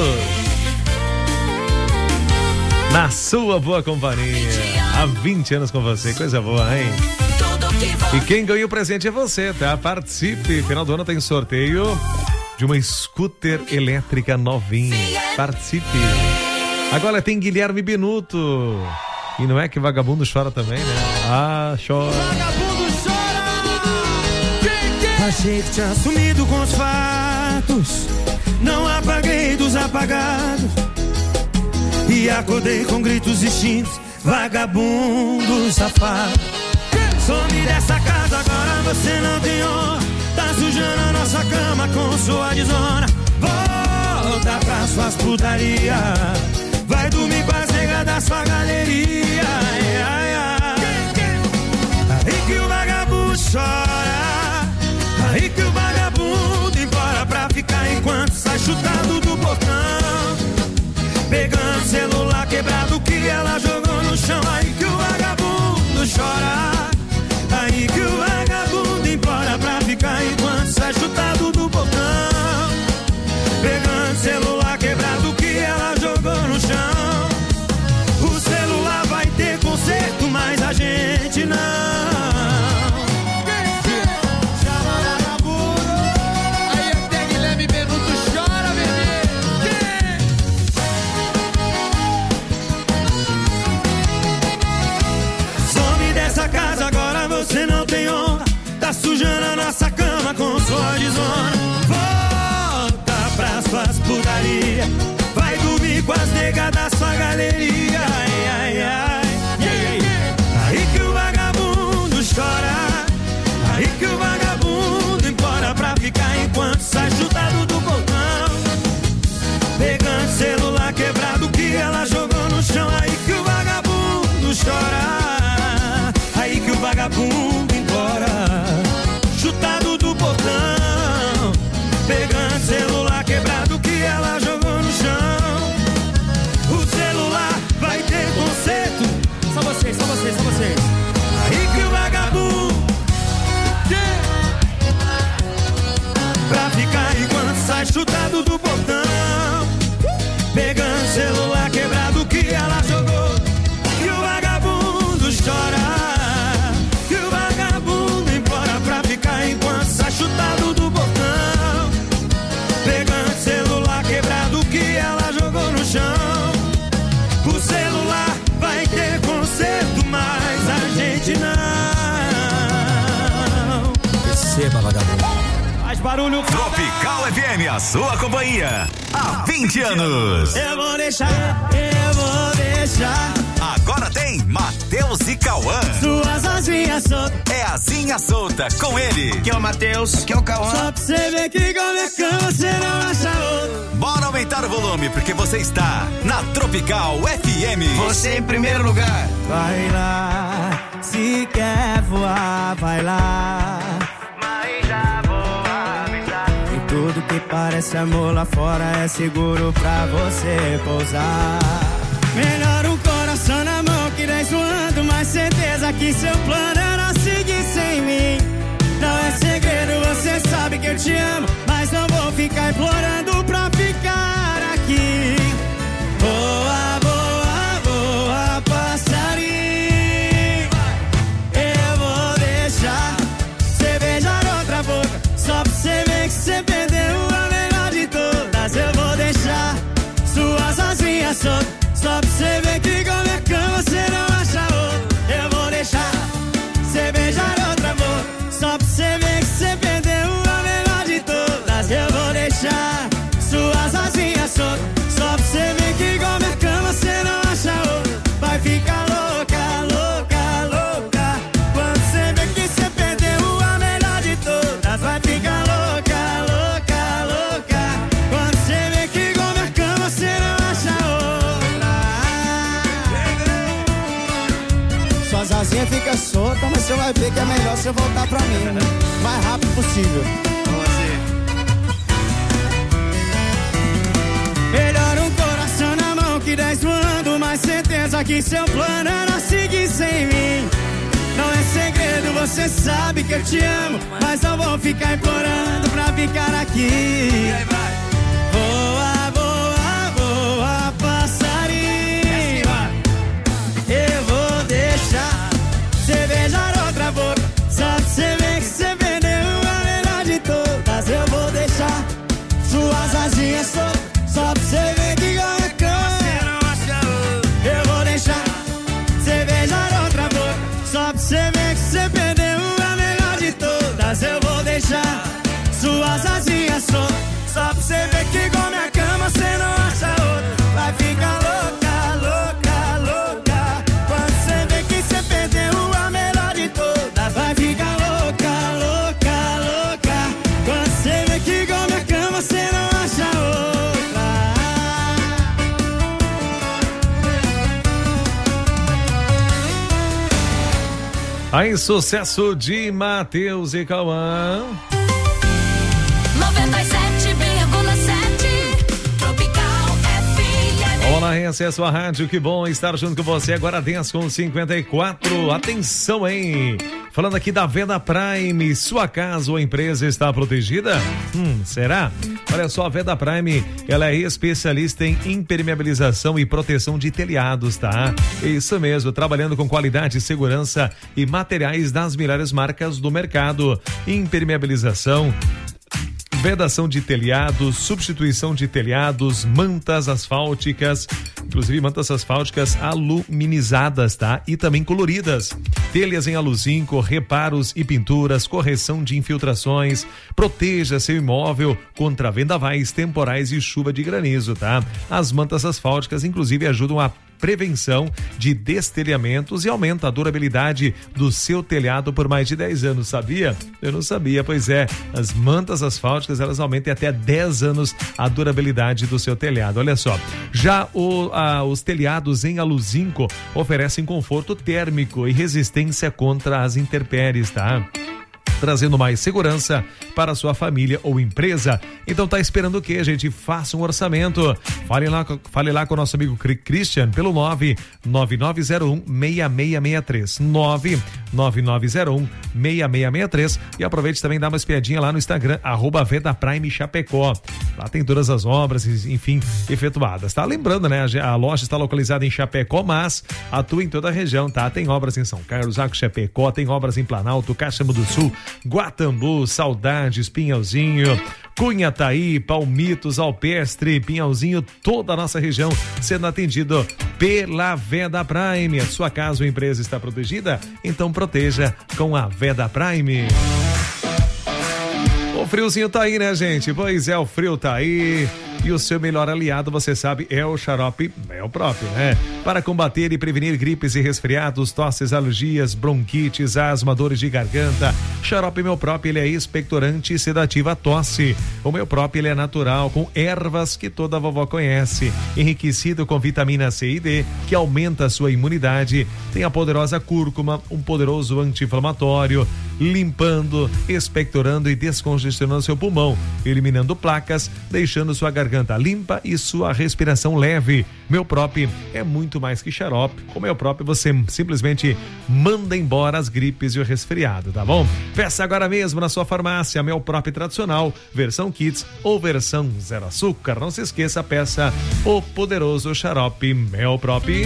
Na sua boa companhia. Há vinte anos com você, coisa boa, hein? E quem ganhou o presente é você, tá? Participe. Final do ano tem sorteio de uma scooter elétrica novinha. Participe. Agora tem Guilherme Benuto. E não é que vagabundo chora também, né? Ah, chora. Vagabundo chora. Achei que tinha sumido com os fatos. Não apaguei dos apagados. E acordei com gritos distintos. Vagabundo safado. Some dessa casa, agora você não tem honra. Tá sujando a nossa cama com sua desonra. Volta pra suas putaria. Vai dormir com as negas da sua galeria. Ai, ai, ai. Aí que o vagabundo chora. Aí que o vagabundo implora pra ficar enquanto sai chutado do portão. Pegando celular quebrado que ela jogou no chão. Aí que o vagabundo chora. Aí que o vagabundo barulho. Tropical F M, a sua companhia há vinte anos. Eu vou deixar, eu vou deixar. Agora tem Matheus e Cauã. Suas asinhas soltas. É asinha solta com ele. Que é o Matheus, que é o Cauã. Só pra você ver que igual minha cama você não acha outro. Bora aumentar o volume porque você está na Tropical F M. Você em primeiro lugar. Vai lá, se quer voar, vai lá. Mas já vou avisar. E tudo que parece amor lá fora é seguro pra você pousar. Melhor um coração na mão que dez voando, mas certeza que seu plano era seguir sem mim. Não é segredo, você sabe que eu te amo, mas não vou ficar implorando pra ficar aqui. Voa, voa, voa, passarinho. Eu vou deixar você beijar outra boca, só pra você ver que você perdeu a melhor de todas. Eu vou deixar suas asinhas soltas, só pra você ver que igual minha cama você não acha outro. Eu vou deixar você beijar outra boca, só pra você ver que você perdeu a melhor de todas. Eu vou deixar suas asinhas soltas, só pra você ver que igual minha cama você não acha outro. Vai ficar louca, louca, louca, quando você vê que você perdeu a melhor de todas. Vai ficar louca, louca, louca, quando você vê que igual minha cama você não acha outra. Suas asinhas ficam soltas, mas você vai ver que é melhor você voltar pra mim, né? Mais rápido possível. Melhor um coração na mão que dez voando, mas certeza que seu plano era seguir sem mim. Não é segredo, você sabe que eu te amo, mas não vou ficar implorando pra ficar aqui. Voa, voa, voa, passarinho. Eu vou deixar você beijar outra boca, só pra você ver que você perdeu a melhor de todas. Eu vou deixar suas asinhas soltas, só pra você ver que igual a cama você não acha outro. Eu vou deixar você beijar outra boca, só pra você ver que você perdeu a melhor de todas. Eu vou deixar suas asinhas soltas, só pra você ver que igual minha cama você não acha outro. Vai ficar louca, louca, louca, quando você vê que você perdeu a melhor de todas. Vai ficar louca, louca, louca, quando você vê que igual minha cama você não acha outra. Aí, sucesso de Matheus e Cauã. noventa e sete vírgula sete Tropical F M. Olá, acesso à rádio, que bom estar junto com você. Agora dez com cinquenta e quatro. Atenção, hein? Falando aqui da Veda Prime, sua casa ou empresa está protegida? Hum, será? Olha só, a Veda Prime, ela é especialista em impermeabilização e proteção de telhados, tá? Isso mesmo, trabalhando com qualidade, segurança e materiais das melhores marcas do mercado. Impermeabilização, vedação de telhados, substituição de telhados, mantas asfálticas, inclusive mantas asfálticas aluminizadas, tá? E também coloridas. Telhas em aluzinco, reparos e pinturas, correção de infiltrações. Proteja seu imóvel contra vendavais, temporais e chuva de granizo, tá? As mantas asfálticas, inclusive, ajudam a prevenção de destelhamentos e aumenta a durabilidade do seu telhado por mais de dez anos, sabia? Eu não sabia, pois é, as mantas asfálticas, elas aumentam até dez anos a durabilidade do seu telhado, olha só. Já o, a, os telhados em aluzinco oferecem conforto térmico e resistência contra as intempéries, tá? Trazendo mais segurança para a sua família ou empresa. Então tá esperando o quê, gente? Faça um orçamento. Fale lá, fale lá com o nosso amigo Christian pelo nove nove nove zero um seis seis seis três. nove nove nove zero um seis seis seis três. E aproveite também, dá uma espiadinha lá no Instagram, arroba Veda Prime Chapecó. Lá tem todas as obras, enfim, efetuadas, tá? Lembrando, né? A loja está localizada em Chapecó, mas atua em toda a região, tá? Tem obras em São Carlos, Arco Chapecó, tem obras em Planalto, Caxambu do Sul, Guatambu, Saudades, Pinhalzinho, Cunhataí, Palmitos, Alpestre, Pinhalzinho, toda a nossa região sendo atendido pela Veda Prime. A sua casa ou empresa está protegida? Então proteja com a Veda Prime. O friozinho tá aí, né, gente? Pois é, o frio tá aí. E o seu melhor aliado, você sabe, é o xarope Mel próprio, né? Para combater e prevenir gripes e resfriados, tosses, alergias, bronquites, asma, dores de garganta, xarope Mel próprio, ele é expectorante e sedativo à tosse. O Mel próprio, ele é natural, com ervas que toda vovó conhece, enriquecido com vitamina C e D, que aumenta a sua imunidade. Tem a poderosa cúrcuma, um poderoso anti-inflamatório, limpando, expectorando e descongestionando seu pulmão, eliminando placas, deixando sua garganta limpa e sua respiração leve. Mel próprio é muito mais que xarope. Com Mel próprio você simplesmente manda embora as gripes e o resfriado, tá bom? Peça agora mesmo na sua farmácia Mel próprio tradicional, versão kits ou versão zero açúcar. Não se esqueça, peça o poderoso xarope Mel próprio.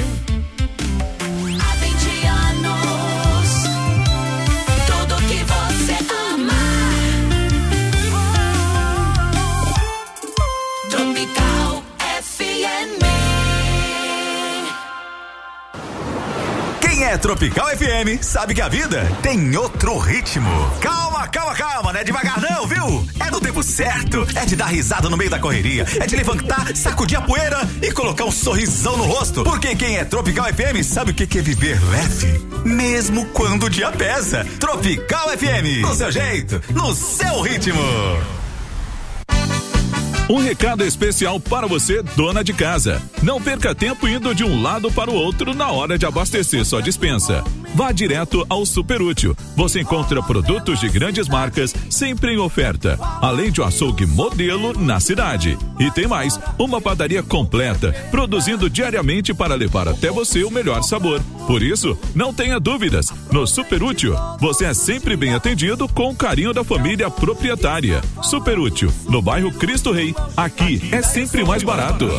Quem é Tropical F M sabe que a vida tem outro ritmo. Calma, calma, calma, não é devagar não, viu? É no tempo certo, é de dar risada no meio da correria, é de levantar, sacudir a poeira e colocar um sorrisão no rosto. Porque quem é Tropical F M sabe o que é viver leve, mesmo quando o dia pesa. Tropical F M, no seu jeito, no seu ritmo. Um recado especial para você, dona de casa. Não perca tempo indo de um lado para o outro na hora de abastecer sua despensa. Vá direto ao Super Útil. Você encontra produtos de grandes marcas sempre em oferta, além de um açougue modelo na cidade. E tem mais, uma padaria completa, produzindo diariamente para levar até você o melhor sabor. Por isso, não tenha dúvidas. No Super Útil, você é sempre bem atendido com o carinho da família proprietária. Super Útil, no bairro Cristo Rei. Aqui é sempre mais barato.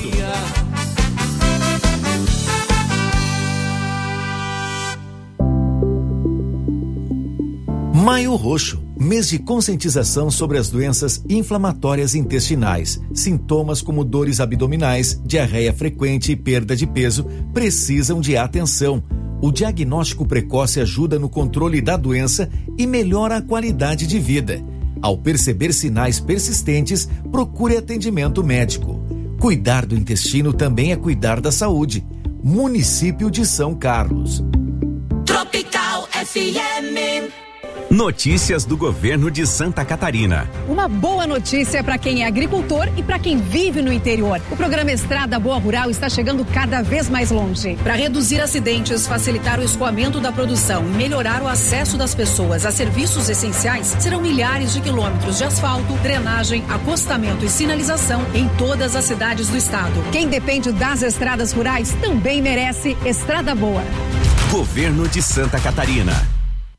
Maio Roxo, mês de conscientização sobre as doenças inflamatórias intestinais. Sintomas como dores abdominais, diarreia frequente e perda de peso precisam de atenção. O diagnóstico precoce ajuda no controle da doença e melhora a qualidade de vida. Ao perceber sinais persistentes, procure atendimento médico. Cuidar do intestino também é cuidar da saúde. Município de São Carlos. Tropical F M. Notícias do governo de Santa Catarina. Uma boa notícia para quem é agricultor e para quem vive no interior. O programa Estrada Boa Rural está chegando cada vez mais longe. Para reduzir acidentes, facilitar o escoamento da produção e melhorar o acesso das pessoas a serviços essenciais, serão milhares de quilômetros de asfalto, drenagem, acostamento e sinalização em todas as cidades do estado. Quem depende das estradas rurais também merece Estrada Boa. Governo de Santa Catarina.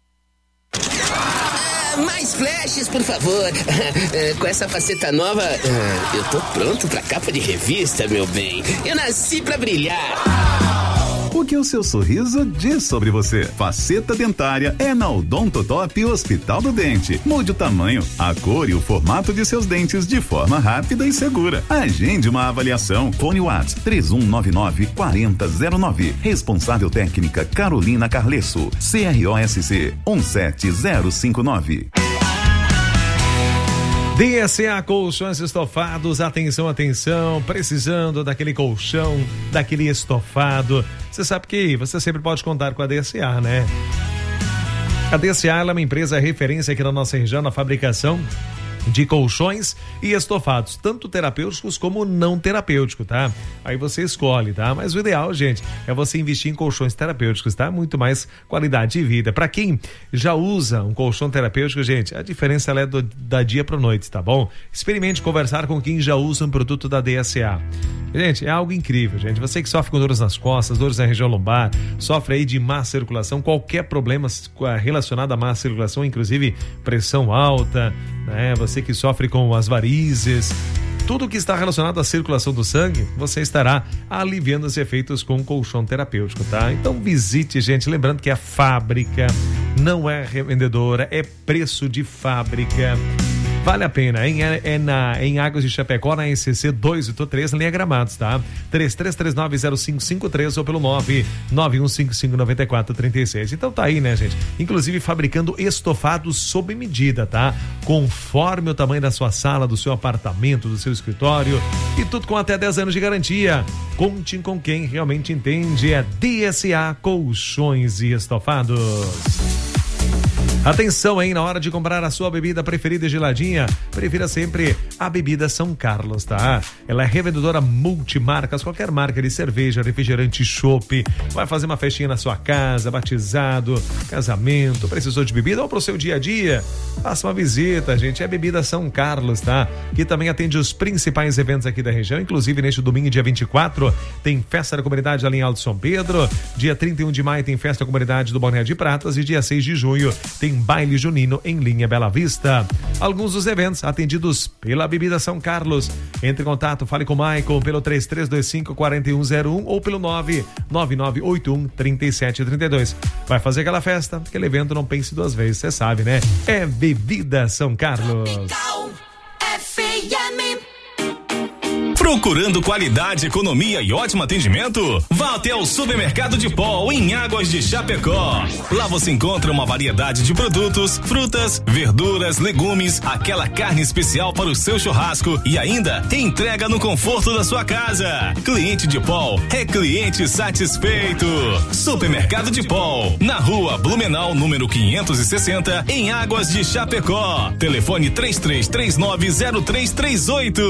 Mais flashes, por favor. Com essa faceta nova, eu tô pronto pra capa de revista, meu bem. Eu nasci pra brilhar. O que o seu sorriso diz sobre você? Faceta dentária é na Odontotop Hospital do Dente. Mude o tamanho, a cor e o formato de seus dentes de forma rápida e segura. Agende uma avaliação. Fone WhatsApp três um nove nove, quatro zero zero nove. Responsável técnica Carolina Carlesso. C R O S C um sete zero cinco nove. D S A Colchões Estofados, atenção, atenção, precisando daquele colchão, daquele estofado. Você sabe que você sempre pode contar com a D S A, né? A D S A ela é uma empresa referência aqui na nossa região na fabricação de colchões e estofados, tanto terapêuticos como não terapêuticos, tá? Aí você escolhe, tá? Mas o ideal, gente, é você investir em colchões terapêuticos, tá? Muito mais qualidade de vida. Para quem já usa um colchão terapêutico, gente, a diferença ela é do, da dia para noite, tá bom? Experimente conversar com quem já usa um produto da D S A. Gente, é algo incrível, gente. Você que sofre com dores nas costas, dores na região lombar, sofre aí de má circulação, qualquer problema relacionado à má circulação, inclusive pressão alta, né? Você que sofre com as varizes, tudo que está relacionado à circulação do sangue, você estará aliviando os efeitos com um colchão terapêutico, tá? Então visite, gente, lembrando que a fábrica não é revendedora, é preço de fábrica. Vale a pena, hein? É, é na, em Águas de Chapecó, na E C C dois oito três, linha Gramados, tá? três três três nove zero cinco cinco três ou pelo nove nove um cinco cinco nove quatro três seis. Então tá aí, né, gente? Inclusive fabricando estofados sob medida, tá? Conforme o tamanho da sua sala, do seu apartamento, do seu escritório e tudo com até dez anos de garantia. Conte com quem realmente entende, é D S A Colchões e Estofados. Atenção aí, na hora de comprar a sua bebida preferida e geladinha, prefira sempre a bebida São Carlos, tá? Ela é revendedora multimarcas, qualquer marca de cerveja, refrigerante, chopp, vai fazer uma festinha na sua casa, batizado, casamento, precisou de bebida ou pro seu dia a dia? Faça uma visita, gente, é bebida São Carlos, tá? Que também atende os principais eventos aqui da região, inclusive neste domingo, dia vinte e quatro, tem festa da comunidade ali em Alto São Pedro, dia trinta e um de maio tem festa da comunidade do Balneário de Pratas e dia seis de junho tem baile junino em linha Bela Vista. Alguns dos eventos atendidos pela Bebida São Carlos. Entre em contato, fale com o Maicon pelo três três dois cinco quatro um zero um ou pelo nove nove nove oito um três sete três dois. Vai fazer aquela festa, aquele evento, não pense duas vezes, você sabe, né? É Bebida São Carlos. F M. Procurando qualidade, economia e ótimo atendimento? Vá até o Supermercado de Pol em Águas de Chapecó. Lá você encontra uma variedade de produtos, frutas, verduras, legumes, aquela carne especial para o seu churrasco e ainda entrega no conforto da sua casa. Cliente de Pol é cliente satisfeito. Supermercado de Pol, na rua Blumenau, número quinhentos e sessenta, em Águas de Chapecó. Telefone três três três nove zero três três oito.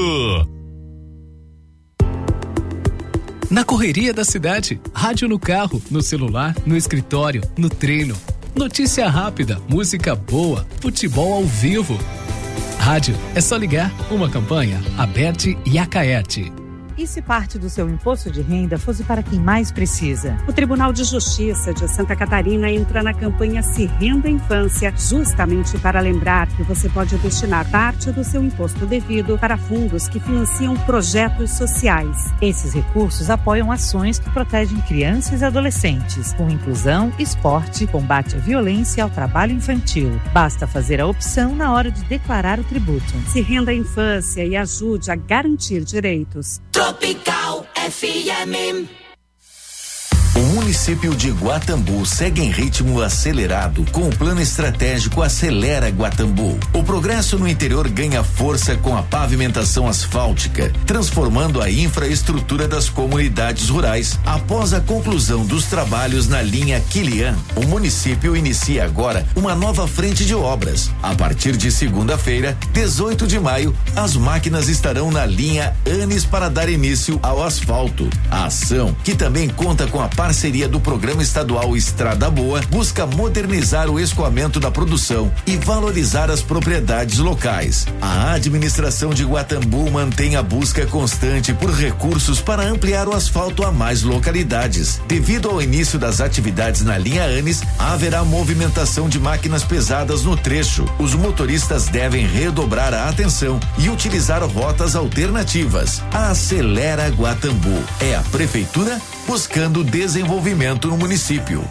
Na correria da cidade, rádio no carro, no celular, no escritório, no treino. Notícia rápida, música boa, futebol ao vivo. Rádio é só ligar. Uma campanha, Aberte e Acaerte. E se parte do seu imposto de renda fosse para quem mais precisa? O Tribunal de Justiça de Santa Catarina entra na campanha Se Renda Infância, justamente para lembrar que você pode destinar parte do seu imposto devido para fundos que financiam projetos sociais. Esses recursos apoiam ações que protegem crianças e adolescentes, com inclusão, esporte, combate à violência e ao trabalho infantil. Basta fazer a opção na hora de declarar o tributo. Se renda a infância e ajude a garantir direitos. Tropical F M. O município de Guatambu segue em ritmo acelerado com o plano estratégico Acelera Guatambu. O progresso no interior ganha força com a pavimentação asfáltica, transformando a infraestrutura das comunidades rurais. Após a conclusão dos trabalhos na linha Quilian, o município inicia agora uma nova frente de obras. A partir de segunda-feira, dezoito de maio, as máquinas estarão na linha Anis para dar início ao asfalto. A ação, que também conta com a parceria do Programa Estadual Estrada Boa, busca modernizar o escoamento da produção e valorizar as propriedades locais. A administração de Guatambu mantém a busca constante por recursos para ampliar o asfalto a mais localidades. Devido ao início das atividades na linha Anis, haverá movimentação de máquinas pesadas no trecho. Os motoristas devem redobrar a atenção e utilizar rotas alternativas. A Acelera Guatambu é a prefeitura buscando desenvolvimento no município.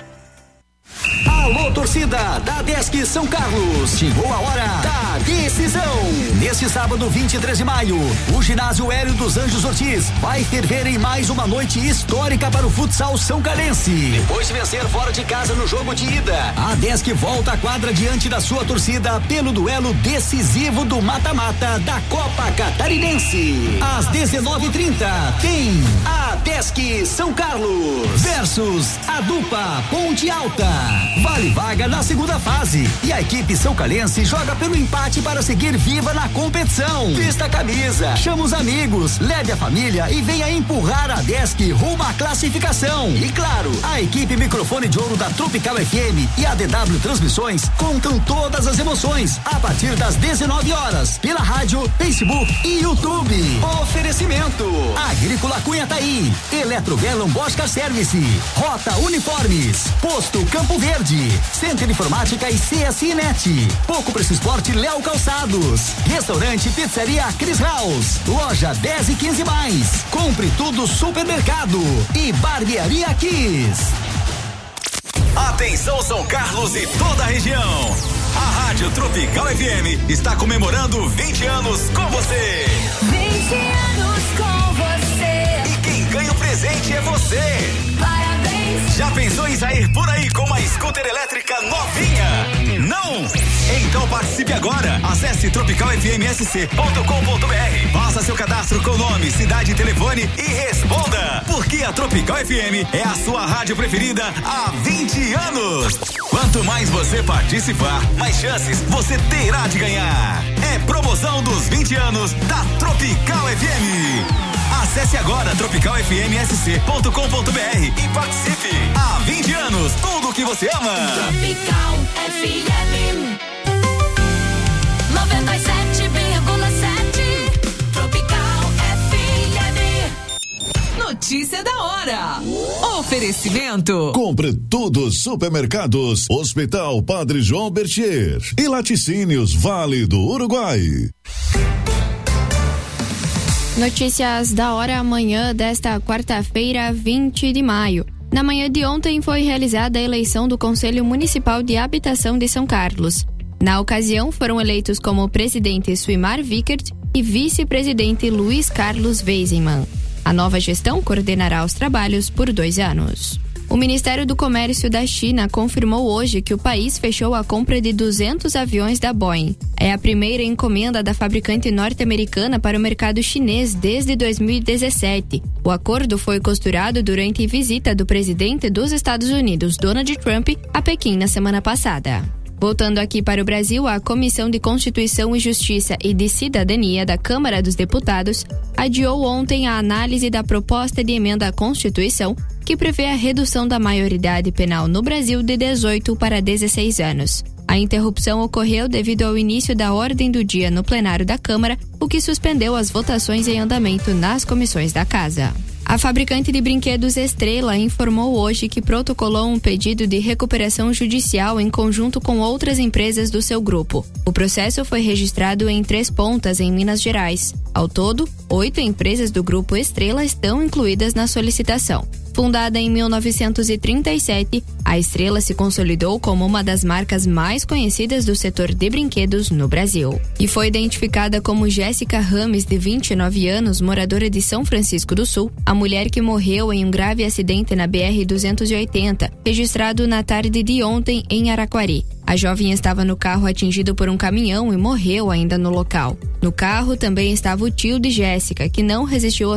Alô, torcida da Desk São Carlos, chegou a hora da decisão. Neste sábado, vinte e três de maio, o ginásio Hélio dos Anjos Ortiz vai ferver em mais uma noite histórica para o futsal são calense. Depois de vencer fora de casa no jogo de ida, a Desk volta à quadra diante da sua torcida pelo duelo decisivo do mata-mata da Copa Catarinense. Às dezenove e trinta, tem a Desk São Carlos versus a Dupa Ponte Alta. Vale vaga na segunda fase e a equipe são calense joga pelo empate para seguir viva na competição. Vista a camisa, chama os amigos, leve a família e venha empurrar a Desk rumo à classificação. E claro, a equipe Microfone de Ouro da Tropical F M e a D W Transmissões contam todas as emoções a partir das dezenove horas pela rádio, Facebook e YouTube. Oferecimento: Agrícola Cunha Taí, Eletrovelon Bosca Service, Rota Uniformes, Posto Campo Verde, Centro Informática e C S I Net, Pouco Preço Esporte Léo Calçados, Restaurante Pizzaria Chris House, Loja dez e quinze mais, Compre Tudo Supermercado e Barbearia Kiss. Atenção São Carlos e toda a região. A Rádio Tropical F M está comemorando vinte anos com você. vinte anos com você. E quem ganha o presente é você. Parabéns. Já pensou em sair por aí com uma scooter elétrica novinha? Não? Então participe agora. Acesse tropical f m s c ponto com ponto b r. Faça seu cadastro com nome, cidade e telefone e responda. Porque a Tropical F M é a sua rádio preferida há vinte anos. Quanto mais você participar, mais chances você terá de ganhar. É promoção dos vinte anos da Tropical F M. Acesse agora tropical f m s c ponto com ponto b r e participe. Há vinte anos, tudo que você ama. Tropical F M noventa e sete vírgula sete. Tropical F M. Notícia da hora. Oferecimento. Compre tudo Supermercados, Hospital Padre João Bertier e Laticínios Vale do Uruguai. Notícias da hora amanhã desta quarta-feira, vinte de maio. Na manhã de ontem foi realizada a eleição do Conselho Municipal de Habitação de São Carlos. Na ocasião, foram eleitos como presidente Suimar Vickert e vice-presidente Luiz Carlos Weisenmann. A nova gestão coordenará os trabalhos por dois anos. O Ministério do Comércio da China confirmou hoje que o país fechou a compra de duzentos aviões da Boeing. É a primeira encomenda da fabricante norte-americana para o mercado chinês desde dois mil e dezessete. O acordo foi costurado durante visita do presidente dos Estados Unidos, Donald Trump, a Pequim na semana passada. Voltando aqui para o Brasil, a Comissão de Constituição e Justiça e de Cidadania da Câmara dos Deputados adiou ontem a análise da proposta de emenda à Constituição que prevê a redução da maioridade penal no Brasil de dezoito para dezesseis anos. A interrupção ocorreu devido ao início da ordem do dia no plenário da Câmara, o que suspendeu as votações em andamento nas comissões da Casa. A fabricante de brinquedos Estrela informou hoje que protocolou um pedido de recuperação judicial em conjunto com outras empresas do seu grupo. O processo foi registrado em Três Pontas, em Minas Gerais. Ao todo, oito empresas do grupo Estrela estão incluídas na solicitação. Fundada em mil novecentos e trinta e sete, a Estrela se consolidou como uma das marcas mais conhecidas do setor de brinquedos no Brasil. E foi identificada como Jéssica Rames, de vinte e nove anos, moradora de São Francisco do Sul, a mulher que morreu em um grave acidente na B R duzentos e oitenta, registrado na tarde de ontem em Araquari. A jovem estava no carro atingido por um caminhão e morreu ainda no local. No carro também estava o tio de Jéssica, que não resistiu aos